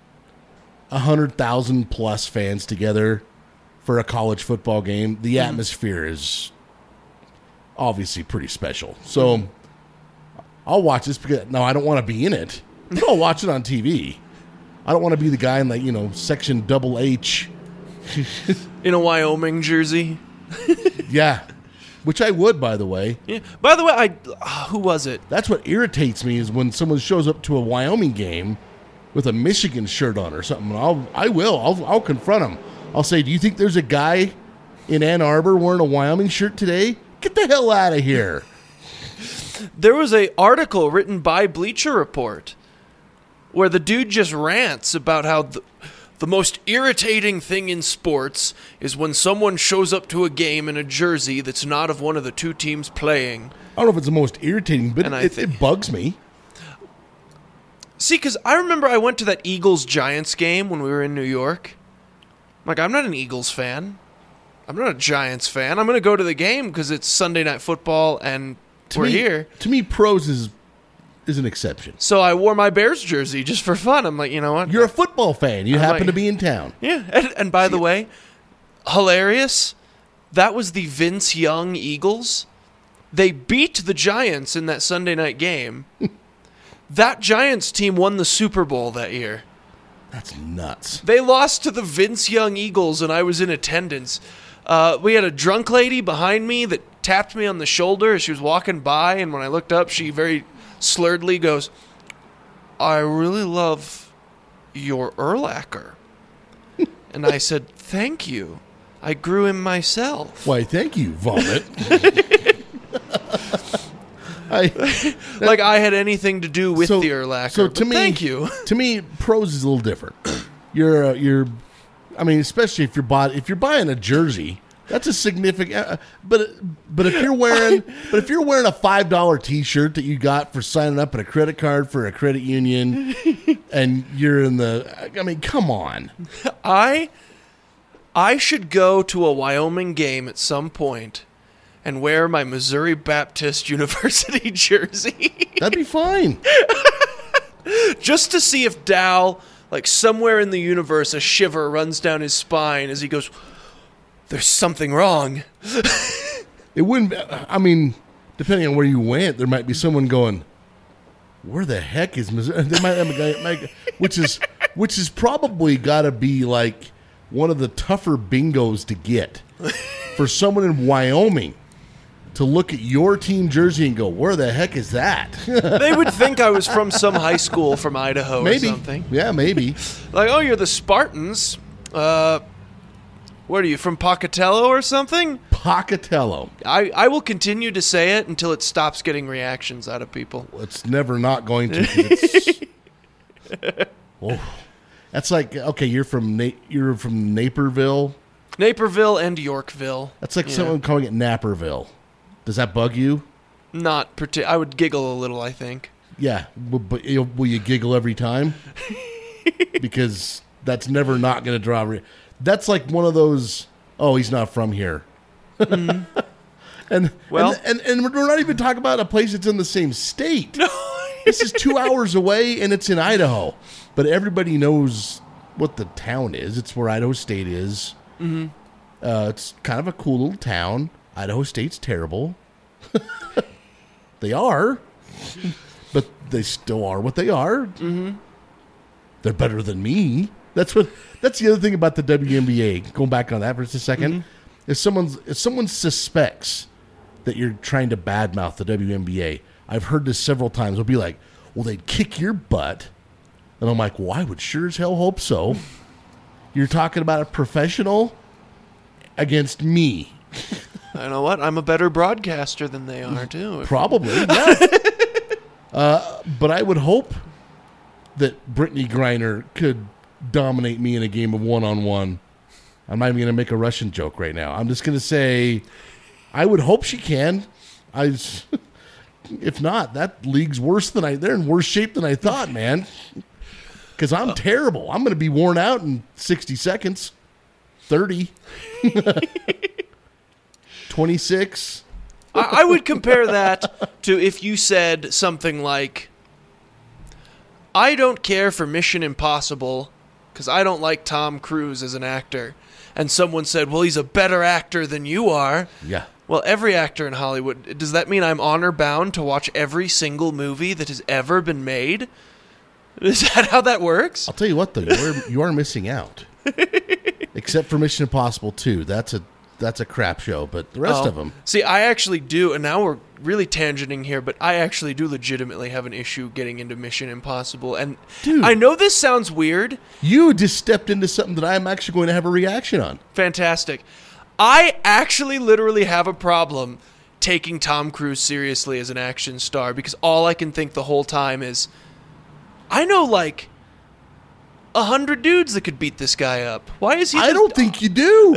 100,000 plus fans together for a college football game, the atmosphere is obviously pretty special. So I'll watch this because I don't want to be in it, but I'll watch it on TV. I don't want to be the guy in, like, section double H. In a Wyoming jersey. Yeah, which I would, by the way. Yeah. By the way, who was it? That's what irritates me is when someone shows up to a Wyoming game with a Michigan shirt on or something. I'll confront them. I'll say, do you think there's a guy in Ann Arbor wearing a Wyoming shirt today? Get the hell out of here. There was an article written by Bleacher Report where the dude just rants about how the most irritating thing in sports is when someone shows up to a game in a jersey that's not of one of the two teams playing. I don't know if it's the most irritating, but it bugs me. See, because I remember I went to that Eagles-Giants game when we were in New York. I'm not an Eagles fan. I'm not a Giants fan. I'm going to go to the game because it's Sunday Night Football and we're here. To me, pros is an exception. So I wore my Bears jersey just for fun. I'm like, you know what? You're a football fan. You happen to be in town. Yeah. And by the way, hilarious, that was the Vince Young Eagles. They beat the Giants in that Sunday night game. That Giants team won the Super Bowl that year. That's nuts. They lost to the Vince Young Eagles, and I was in attendance. We had a drunk lady behind me that tapped me on the shoulder as she was walking by, and when I looked up, she very slurredly goes, "I really love your Urlacher." And I said, "Thank you. I grew him myself." Why, thank you, Vomit. I had anything to do with the Urlacher. So to me, thank you. To me, pros is a little different. Especially if you're buying a jersey, that's a significant. But if you're wearing a $5 T-shirt that you got for signing up at a credit card for a credit union, and you're in come on. I should go to a Wyoming game at some point and wear my Missouri Baptist University jersey. That'd be fine. Just to see if Dal, somewhere in the universe, a shiver runs down his spine as he goes, "There's something wrong." It wouldn't. Depending on where you went, there might be someone going, "Where the heck is Missouri?" They might have a guy, which is probably got to be one of the tougher bingos to get for someone in Wyoming to look at your team jersey and go, "Where the heck is that?" They would think I was from some high school from Idaho or something. Yeah, maybe. "Oh, you're the Spartans. What are you, from Pocatello or something?" Pocatello. I will continue to say it until it stops getting reactions out of people. It's never not going to. Oh, that's okay. You're from Naperville. Naperville and Yorkville. That's like someone calling it Naperville. Does that bug you? Not particularly. I would giggle a little, I think. Yeah, but will you giggle every time? Because that's never not going to draw. That's like one of those. Oh, he's not from here. Mm-hmm. and we're not even talking about a place that's in the same state. No. This is 2 hours away, and it's in Idaho. But everybody knows what the town is. It's where Idaho State is. Mm-hmm. It's kind of a cool little town. Idaho State's terrible. They are. But they still are what they are. Mm-hmm. They're better than me. That's the other thing about the WNBA. Going back on that for just a second. Mm-hmm. If someone suspects that you're trying to badmouth the WNBA, I've heard this several times. They'll be like, "Well, they'd kick your butt." And I'm like, "Well, I would sure as hell hope so." You're talking about a professional against me. You know what? I'm a better broadcaster than they are, too. Probably, yeah. But I would hope that Brittany Griner could dominate me in a game of one-on-one. I'm not even going to make a Russian joke right now. I'm just going to say I would hope she can. If not, that league's worse than they're in worse shape than I thought, man. Because I'm terrible. I'm going to be worn out in 60 seconds. 30. 26. I would compare that to if you said something like, I don't care for Mission Impossible because I don't like Tom Cruise as an actor. And someone said, well, he's a better actor than you are. Yeah. Well, every actor in Hollywood, does that mean I'm honor bound to watch every single movie that has ever been made? Is that how that works? I'll tell you what, though, you are missing out. Except for Mission Impossible 2. That's a crap show, but the rest of them. See, I actually do, and now we're really tangenting here, but I actually do legitimately have an issue getting into Mission Impossible. And Dude. I know this sounds weird. You just stepped into something that I'm actually going to have a reaction on. Fantastic. I actually literally have a problem taking Tom Cruise seriously as an action star because all I can think the whole time is, I know like 100 dudes that could beat this guy up. Why is he? I don't think you do.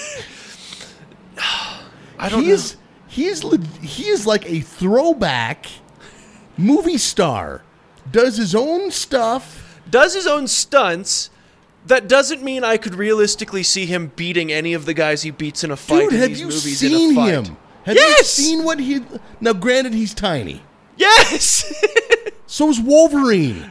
I don't know. He is like a throwback movie star. Does his own stuff. Does his own stunts. That doesn't mean I could realistically see him beating any of the guys he beats in a fight. Dude, in have these you movies seen in a fight. him? Have Yes! you seen what he... Now, granted, he's tiny. Yes! So is Wolverine.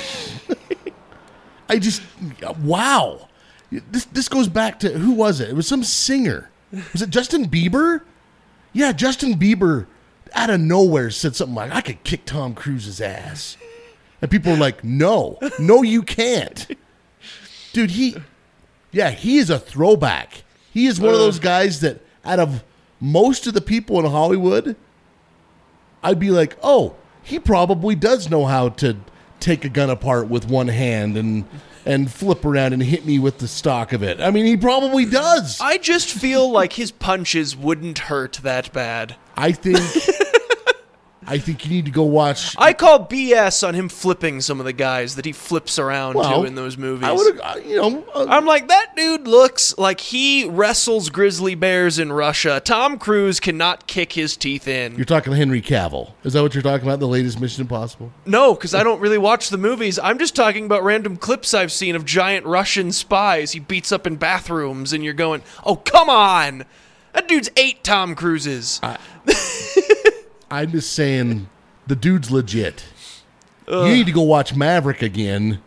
Wow. This goes back to, who was it? It was some singer. Was it Justin Bieber? Yeah, Justin Bieber out of nowhere said something like, I could kick Tom Cruise's ass. And people were like, no, you can't. Dude, he is a throwback. He is one of those guys that out of most of the people in Hollywood, I'd be like, oh, he probably does know how to take a gun apart with one hand and flip around and hit me with the stock of it. I mean, he probably does. I just feel like his punches wouldn't hurt that bad. I think you need to go watch. I call BS on him flipping some of the guys that he flips around to in those movies. I would, I'm like, that dude looks like he wrestles grizzly bears in Russia. Tom Cruise cannot kick his teeth in. You're talking Henry Cavill. Is that what you're talking about, the latest Mission Impossible? No, because I don't really watch the movies. I'm just talking about random clips I've seen of giant Russian spies he beats up in bathrooms, and you're going, oh, come on. That dude's 8 Tom Cruises. I'm just saying, the dude's legit. You need to go watch Maverick again.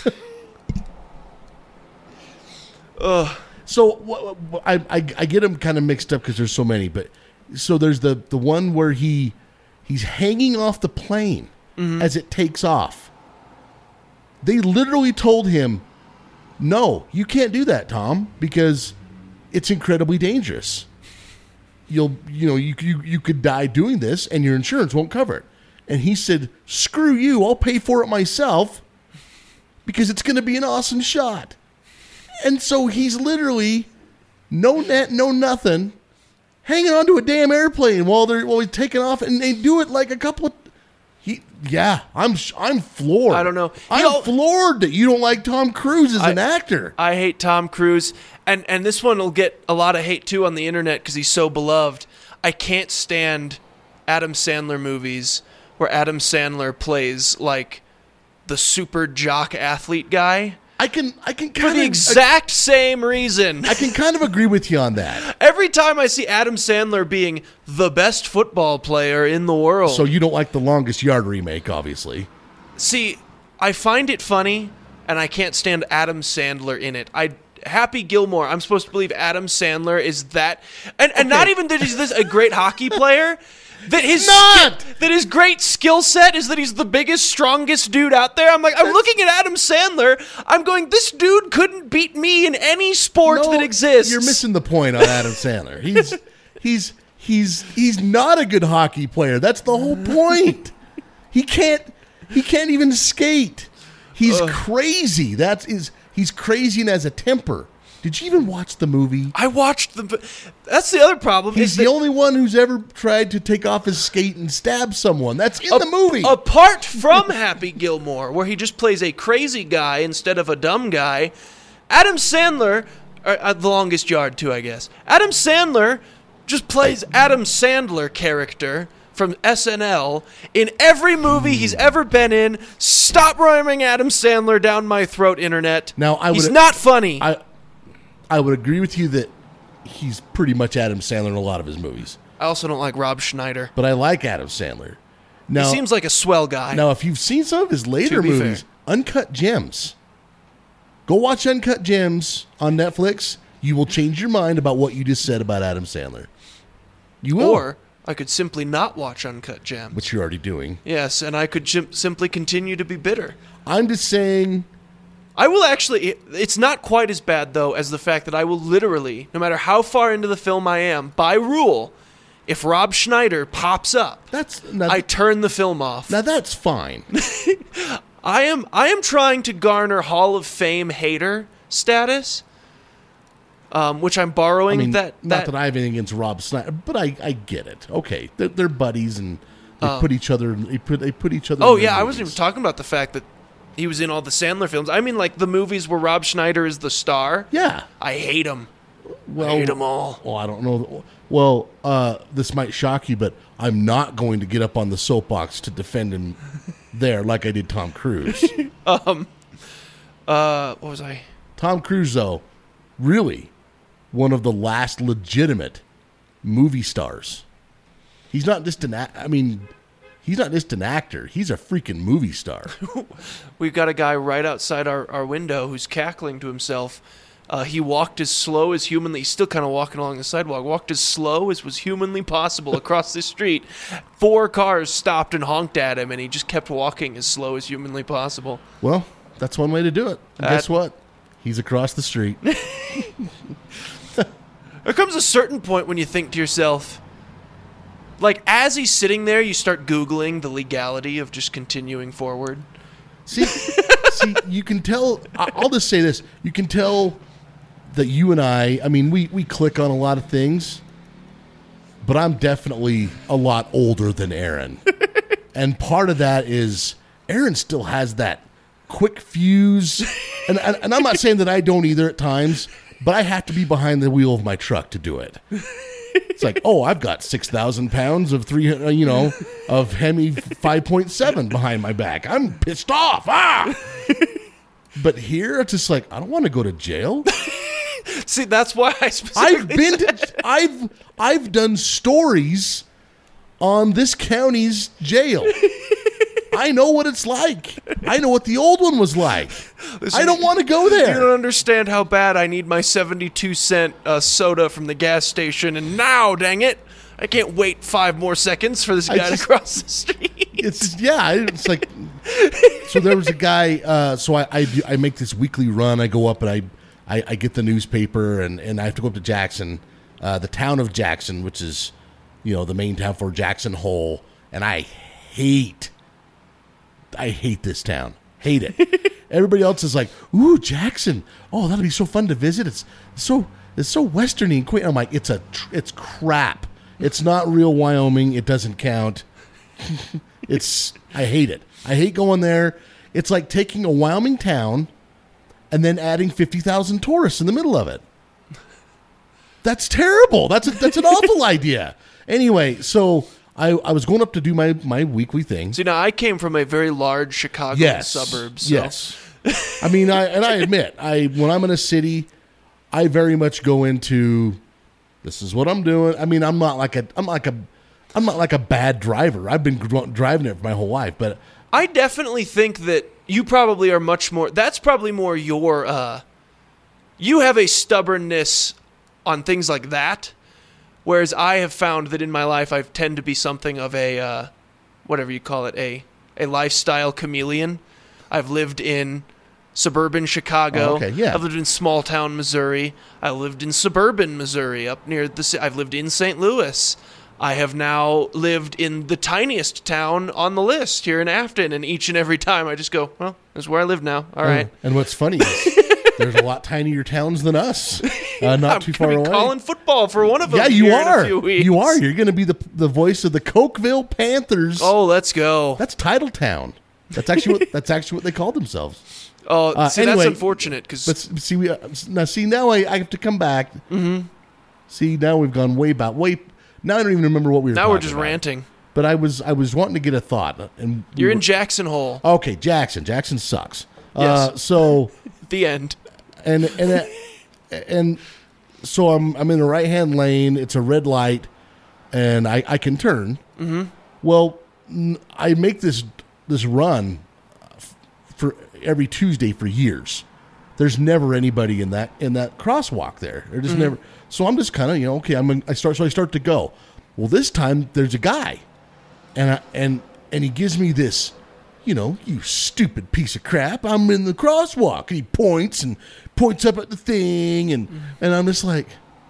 So I get them kind of mixed up because there's so many. But so there's the one where he's hanging off the plane as it takes off. They literally told him, "No, you can't do that, Tom, because it's incredibly dangerous. You could die doing this, and your insurance won't cover it." And he said, "Screw you! I'll pay for it myself because it's going to be an awesome shot." And so he's literally no net, no nothing, hanging onto a damn airplane while he's taking off, and they do it like a couple of. I'm floored. I don't know. I'm floored that you don't like Tom Cruise as an actor. I hate Tom Cruise, and this one will get a lot of hate too on the internet because he's so beloved. I can't stand Adam Sandler movies where Adam Sandler plays like the super jock athlete guy. I can For the exact same reason. I can kind of agree with you on that. Every time I see Adam Sandler being the best football player in the world. So you don't like the Longest Yard remake, obviously. See, I find it funny, and I can't stand Adam Sandler in it. Happy Gilmore, I'm supposed to believe Adam Sandler is that, and not even that he's a great hockey player. That his great skill set is that he's the biggest, strongest dude out there. I'm looking at Adam Sandler. I'm going, this dude couldn't beat me in any sport that exists. You're missing the point on Adam Sandler. He's not a good hockey player. That's the whole point. He can't even skate. He's crazy. He's crazy and has a temper. Did you even watch the movie? I watched that's the other problem. He's the only one who's ever tried to take off his skate and stab someone. That's in the movie. Apart from Happy Gilmore, where he just plays a crazy guy instead of a dumb guy, Adam Sandler, The Longest Yard too, I guess. Adam Sandler just plays Adam Sandler character from SNL in every movie he's ever been in. Stop ramming Adam Sandler down my throat, internet. Now, he's not funny. I would agree with you that he's pretty much Adam Sandler in a lot of his movies. I also don't like Rob Schneider. but I like Adam Sandler. Now, He seems like a swell guy. now, if you've seen some of his later To be movies, fair. Uncut Gems, go watch Uncut Gems on Netflix. You will change your mind about what you just said about Adam Sandler. You will, Or I could simply not watch Uncut Gems. which you're already doing. Yes, and I could simply continue to be bitter. I'm just saying. I will actually. It's not quite as bad, though, as the fact that I will literally, no matter how far into the film I am, by rule, if Rob Schneider pops up, I turn the film off. Now that's fine. I am trying to garner Hall of Fame hater status, which I'm borrowing. I mean, that not that I have anything against Rob Schneider, but I get it. Okay, they're buddies and they put each other. They put each other. Oh in yeah, their I wasn't even movies. talking about the fact that he was in all the Sandler films. I mean, like the movies where Rob Schneider is the star. Yeah. I hate him. Well, I hate them all. Well, I don't know. Well, this might shock you, but I'm not going to get up on the soapbox to defend him there like I did Tom Cruise. What was I? Tom Cruise, though, really one of the last legitimate movie stars. He's not just he's not just an actor. He's a freaking movie star. We've got a guy right outside our window who's cackling to himself. He walked as slow as humanly. He's still kind of walking along the sidewalk. Walked as slow as was humanly possible across the street. 4 cars stopped and honked at him, and he just kept walking as slow as humanly possible. Well, that's one way to do it. And guess what? He's across the street. There comes a certain point when you think to yourself, like, as he's sitting there, you start Googling the legality of just continuing forward. See, you can tell. I'll just say this: you can tell that you and I mean, we click on a lot of things, but I'm definitely a lot older than Aaron, and part of that is Aaron still has that quick fuse, and I'm not saying that I don't either at times, but I have to be behind the wheel of my truck to do it. It's like, oh, I've got 6,000 pounds of of Hemi 5.7 behind my back. I'm pissed off. But here it's just like, I don't want to go to jail. See, that's why I specifically I've done stories on this county's jail. I know what it's like. I know what the old one was like. Listen, I don't want to go there. You don't understand how bad I need my 72-cent soda from the gas station, and now, dang it, I can't wait 5 more seconds for this guy to cross the street. It's like, so there was a guy, so I make this weekly run. I go up and I get the newspaper, and I have to go up to Jackson, the town of Jackson, which is, the main town for Jackson Hole, and I hate this town. Hate it. Everybody else is like, ooh, Jackson. Oh, that'll be so fun to visit. It's so westerny and quaint. I'm like, it's crap. It's not real Wyoming. It doesn't count. I hate it. I hate going there. It's like taking a Wyoming town and then adding 50,000 tourists in the middle of it. That's terrible. That's an awful idea. Anyway, so I was going up to do my weekly thing. See, now I came from a very large Chicago suburb. So. Yes. I mean, I admit, when I'm in a city, I very much go into, this is what I'm doing. I mean, I'm not like a bad driver. I've been driving it for my whole life, but I definitely think that you probably are much more. That's probably more your. You have a stubbornness on things like that, whereas I have found that in my life I tend to be something of a, whatever you call it, a lifestyle chameleon. I've lived in suburban Chicago. Oh, okay, yeah. I've lived in small town Missouri. I lived in suburban Missouri up near I've lived in St. Louis. I have now lived in the tiniest town on the list here in Afton, and each and every time I just go, well, this is where I live now. All right. And what's funny is there's a lot tinier towns than us, not too far I'm away. calling football for one of them. Yeah, you here are. In a few weeks. You are. You're going to be the voice of the Cokeville Panthers. Oh, let's go. That's Titletown. That's actually what they call themselves. Oh, see, anyway, that's unfortunate because. But see, now I have to come back. Mm-hmm. See, now we've gone way back. Now I don't even remember what we were. Now talking we're just about. ranting. But I was wanting to get a thought, and You're in Jackson Hole. Okay, Jackson. Jackson sucks. Yes. So The end. and so I'm in the right hand lane. It's a red light, and I can turn. Mm-hmm. Well, I make this run for every Tuesday for years. There's never anybody in that crosswalk there. There just never. So I'm just kind of okay. I start to go. Well, this time there's a guy, and he gives me this, you stupid piece of crap. I'm in the crosswalk, and he points up at the thing, and I'm just like,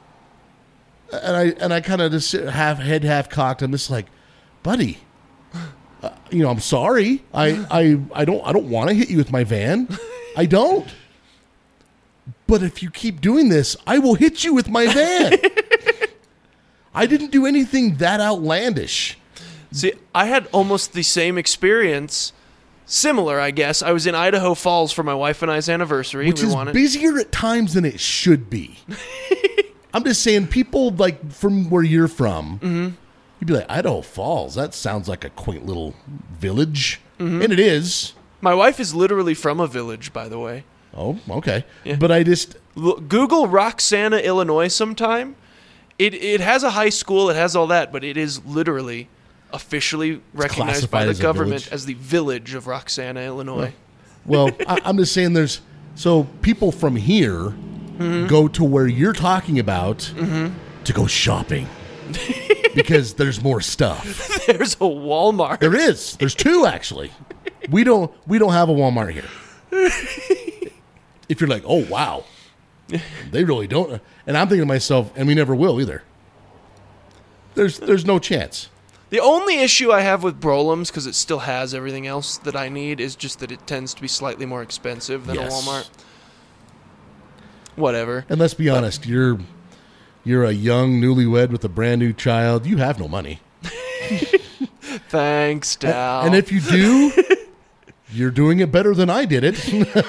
and I kind of just sit half cocked. I'm just like, buddy. I'm sorry. I don't want to hit you with my van. I don't. But if you keep doing this, I will hit you with my van. I didn't do anything that outlandish. See, I had almost the same experience. Similar, I guess. I was in Idaho Falls for my wife and I's anniversary. Which is busier at times than it should be. I'm just saying, people like from where you're from, you'd be like, Idaho Falls, that sounds like a quaint little village. And it is. My wife is literally from a village, by the way. Oh, okay. Yeah. But I just... Google Roxana, Illinois sometime. It has a high school, it has all that, but it is literally officially recognized by the government as the village of Roxana, Illinois. Well, I'm just saying so people from here go to where you're talking about to go shopping. Because there's more stuff. There's a Walmart. There is. There's two, actually. We don't have a Walmart here. If you're like, oh, wow. They really don't. And I'm thinking to myself, and we never will either. There's no chance. The only issue I have with Brolam's, because it still has everything else that I need, is just that it tends to be slightly more expensive than a Walmart. Whatever. And let's be honest, you're a young newlywed with a brand new child. You have no money. Thanks, Dal. And if you do, you're doing it better than I did it.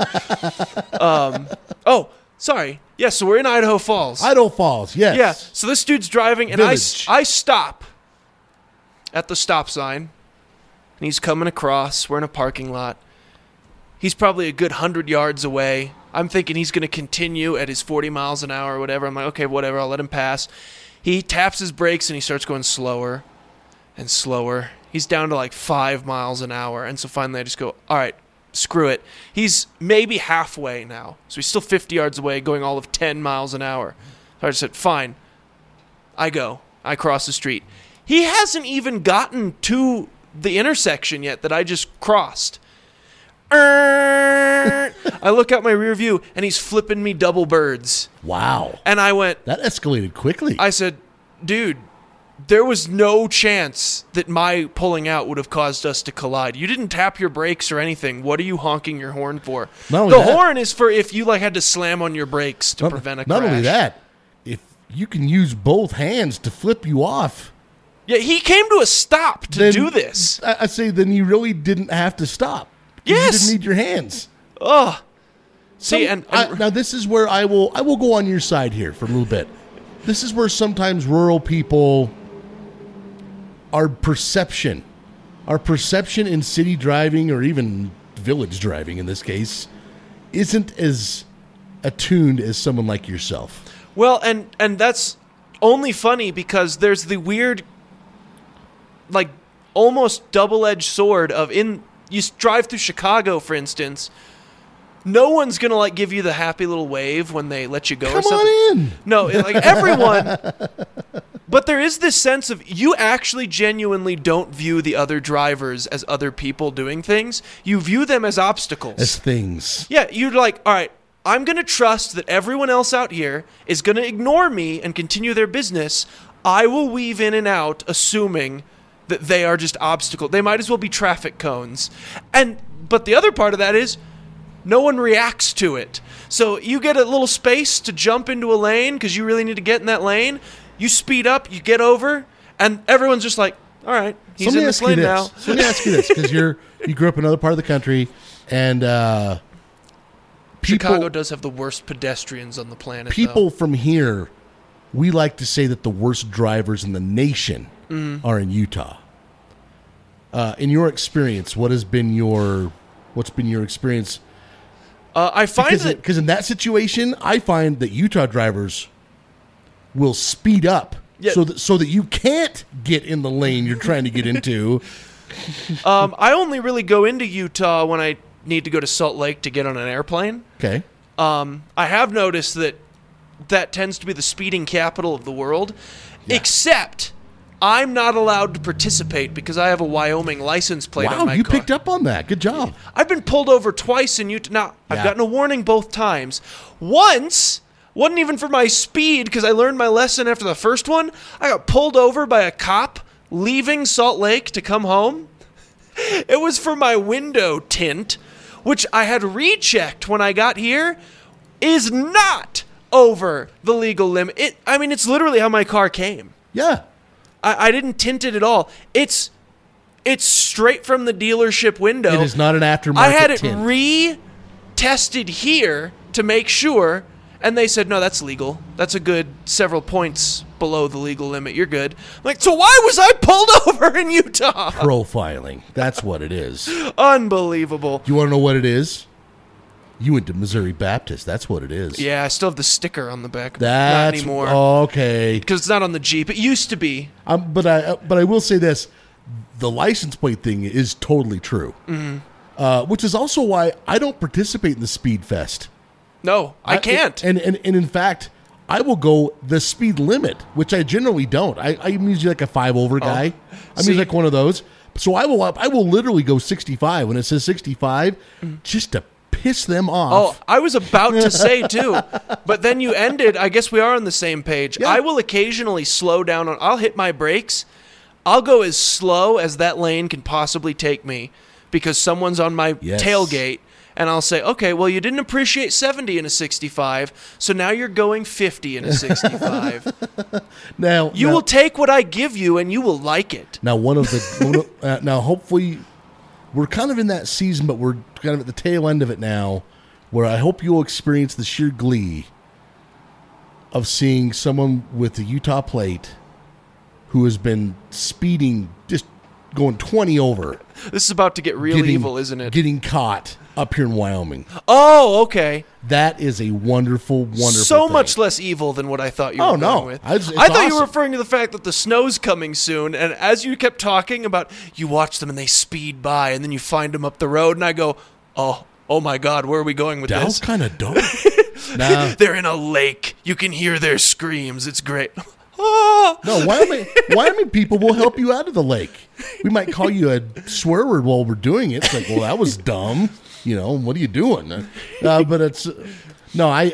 Oh, sorry. Yeah, so we're in Idaho Falls. Idaho Falls, yes. Yeah, so this dude's driving, and I stop at the stop sign, and he's coming across. We're in a parking lot. He's probably a good 100 yards away. I'm thinking he's going to continue at his 40 miles an hour or whatever. I'm like, okay, whatever, I'll let him pass. He taps his brakes, and he starts going slower and slower. He's down to like 5 miles an hour, and so finally I just go, all right, screw it. He's maybe halfway now, so he's still 50 yards away, going all of 10 miles an hour. So I just said, fine. I cross the street. He hasn't even gotten to the intersection yet that I just crossed. I look out my rear view, and he's flipping me double birds. Wow. And I went... That escalated quickly. I said, dude, there was no chance that my pulling out would have caused us to collide. You didn't tap your brakes or anything. What are you honking your horn for? The horn is for if you had to slam on your brakes to prevent a crash. Not only that, if you can use both hands to flip you off. Yeah, he came to a stop to do this. I say then you really didn't have to stop. Yes. You didn't need your hands. Oh. See, now this is where I will go on your side here for a little bit. This is where sometimes rural people, our perception in city driving or even village driving in this case isn't as attuned as someone like yourself. Well, and that's only funny because there's the weird, like, almost double-edged sword of you drive through Chicago, for instance, no one's going to, give you the happy little wave when they let you go or something. Come on in. No, everyone. But there is this sense of you actually genuinely don't view the other drivers as other people doing things. You view them as obstacles. As things. Yeah, you're like, all right, I'm going to trust that everyone else out here is going to ignore me and continue their business. I will weave in and out, assuming that they are just obstacles. They might as well be traffic cones. But the other part of that is no one reacts to it. So you get a little space to jump into a lane because you really need to get in that lane. You speed up, you get over, and everyone's just like, all right, he's in this lane now. So let me ask you this, because you grew up in another part of the country, and Chicago does have the worst pedestrians on the planet. People from here, we like to say that the worst drivers in the nation are in Utah. In your experience, what's been your experience? I find because in that situation, I find that Utah drivers will speed up Yeah. so that you can't get in the lane you're trying to get into. I only really go into Utah when I need to go to Salt Lake to get on an airplane. Okay. I have noticed that tends to be the speeding capital of the world, except I'm not allowed to participate because I have a Wyoming license plate on Wow, my you car. picked up on that. Good job. I've been pulled over twice in Utah. Now, I've Yeah. gotten a warning both times. Once, wasn't even for my speed because I learned my lesson after the first one. I got pulled over by a cop leaving Salt Lake to come home. It was for my window tint, which I had rechecked when I got here, is not over the legal limit. It's literally how my car came. Yeah. I didn't tint it at all. It's straight from the dealership window. It is not an aftermarket I had it tint. re-tested here to make sure, and they said, no, that's legal. That's a good several points below the legal limit. You're good. I'm like, so why was I pulled over in Utah? Profiling. That's what it is. Unbelievable. You want to know what it is? You went to Missouri Baptist. That's what it is. Yeah, I still have the sticker on the back. That's Not anymore. okay. Because it's not on the Jeep. It used to be. But I will say this: the license plate thing is totally true. Mm-hmm. Which is also why I don't participate in the Speed Fest. No, I can't. And in fact, I will go the speed limit, which I generally don't. I'm usually like a 5 over guy. I'm usually like one of those. So I will literally go 65 when it says 65, just to piss them off. Oh, I was about to say too, but then you ended. I guess we are on the same page. Yeah. I will occasionally slow down. I'll hit my brakes. I'll go as slow as that lane can possibly take me because someone's on my tailgate, and I'll say, okay, well, you didn't appreciate 70 in a 65, so now you're going 50 in a 65. Now You will take what I give you, and you will like it. Now now hopefully we're kind of in that season, but we're kind of at the tail end of it now, where I hope you'll experience the sheer glee of seeing someone with the Utah plate who has been speeding, just going 20 over. This is about to get real evil, isn't it? Getting caught up here in Wyoming. Oh, okay. That is a wonderful, wonderful So thing. much less evil than what I thought you were Oh, no. going with. It's I thought you were awesome. referring to the fact that the snow's coming soon, and as you kept talking about, you watch them and they speed by, and then you find them up the road, and I go, oh my God, where are we going with That this? was kind of dark. Nah. They're in a lake. You can hear their screams. It's great. Ah! No, Wyoming people will help you out of the lake. We might call you a swear word while we're doing it. It's like, well, that was dumb. You know, what are you doing? But it's no, I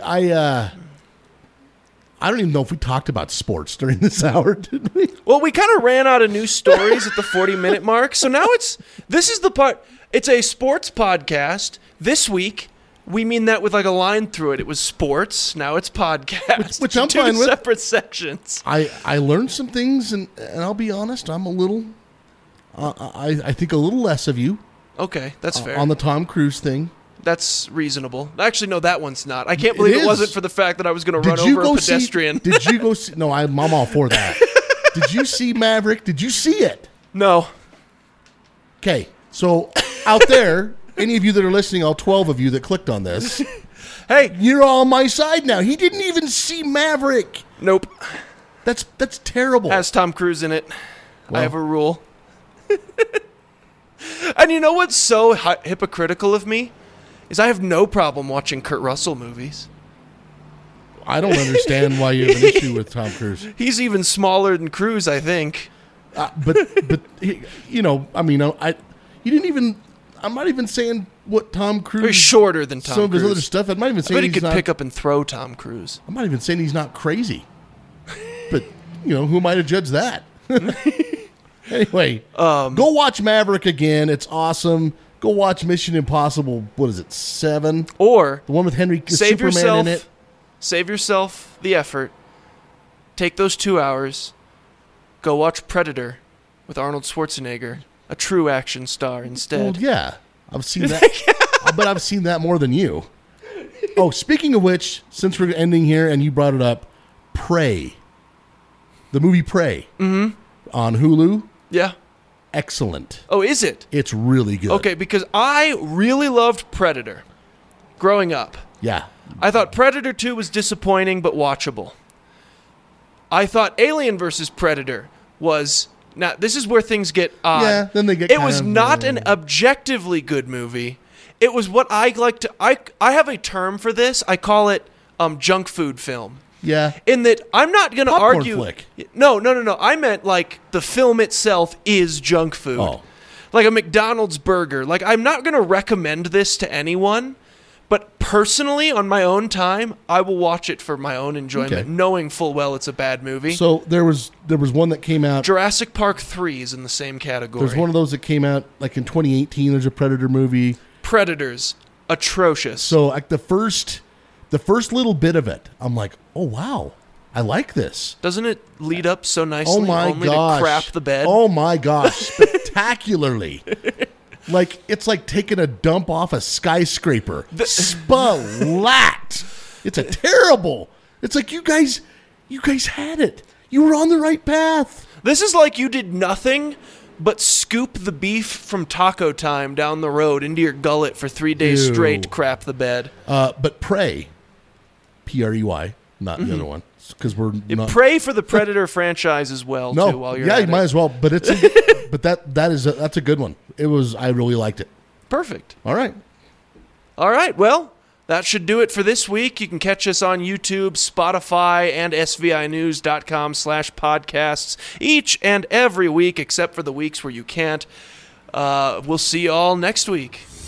don't even know if we talked about sports during this hour, did we? Well, we kind of ran out of news stories at the 40-minute mark, so now this is the part. It's a sports podcast. This week, we mean that with like a line through it. It was sports. Now it's podcast. Which I'm Two fine with. separate sections. I learned some things, and I'll be honest, I'm a little, I think a little less of you Okay, that's fair. on the Tom Cruise thing. That's reasonable. Actually, no, that one's not. I can't believe it is. wasn't for the fact that I was going to run Did you over a go pedestrian. Did you go see? No, I'm all for that. Did you see Maverick? Did you see it? No. Okay, so out there, any of you that are listening, all 12 of you that clicked on this, Hey, you're all on my side now. He didn't even see Maverick. nope. That's terrible. Has Tom Cruise in it. Well. I have a rule. And you know what's so hypocritical of me? Is I have no problem watching Kurt Russell movies. I don't understand why you have an issue with Tom Cruise. He's even smaller than Cruise, I think. But you know, I mean, you didn't even. I'm not even saying what Tom Cruise. He's shorter than Tom some of Cruise. his other stuff. I'm not even I saying bet he he's could not. pick up and throw Tom Cruise. I'm not even saying he's not crazy. But you know, who am I to judge that? Anyway, go watch Maverick again. It's awesome. Go watch Mission Impossible. What is it? 7? Or The one with Henry save Superman yourself, in it. save yourself the effort. Take those 2 hours. Go watch Predator with Arnold Schwarzenegger, a true action star instead. Well, yeah, I've seen that. But I've seen that more than you. Oh, speaking of which, since we're ending here and you brought it up, Prey, the movie Prey, on Hulu, Yeah. excellent. Oh, is it? It's really good. Okay, because I really loved Predator growing up. Yeah. I thought Predator 2 was disappointing but watchable. I thought Alien versus Predator was... Now, this is where things get odd. Yeah, then they get It kind was of, not an objectively good movie. It was what I like to... I have a term for this. I call it junk food film. Yeah. In that I'm not going to Popcorn argue... flick. No. I meant like the film itself is junk food. Oh. Like a McDonald's burger. Like I'm not going to recommend this to anyone, but personally, on my own time, I will watch it for my own enjoyment, Okay. knowing full well it's a bad movie. So there was one that came out. Jurassic Park 3 is in the same category. There's one of those that came out like in 2018. There's a Predator movie. Predators. Atrocious. So like the first little bit of it, I'm like, oh wow, I like this. Doesn't it lead up so nicely Oh my only gosh, to crap the bed? Oh my gosh, spectacularly. Like it's like taking a dump off a skyscraper. Splat. It's a terrible. It's like you guys had it. You were on the right path. This is like you did nothing but scoop the beef from Taco Time down the road into your gullet for 3 days Ew. straight, crap the bed. But Prey, Prey, not the other one, because we're not. Pray for the Predator franchise as well, No, too, while you're yeah, at you might it. as well. But it's but that's a good one. It was. I really liked it. Perfect. All right. All right, well, that should do it for this week. You can catch us on YouTube, Spotify, and SVInews.com/podcasts each and every week, except for the weeks where you can't. We'll see you all next week.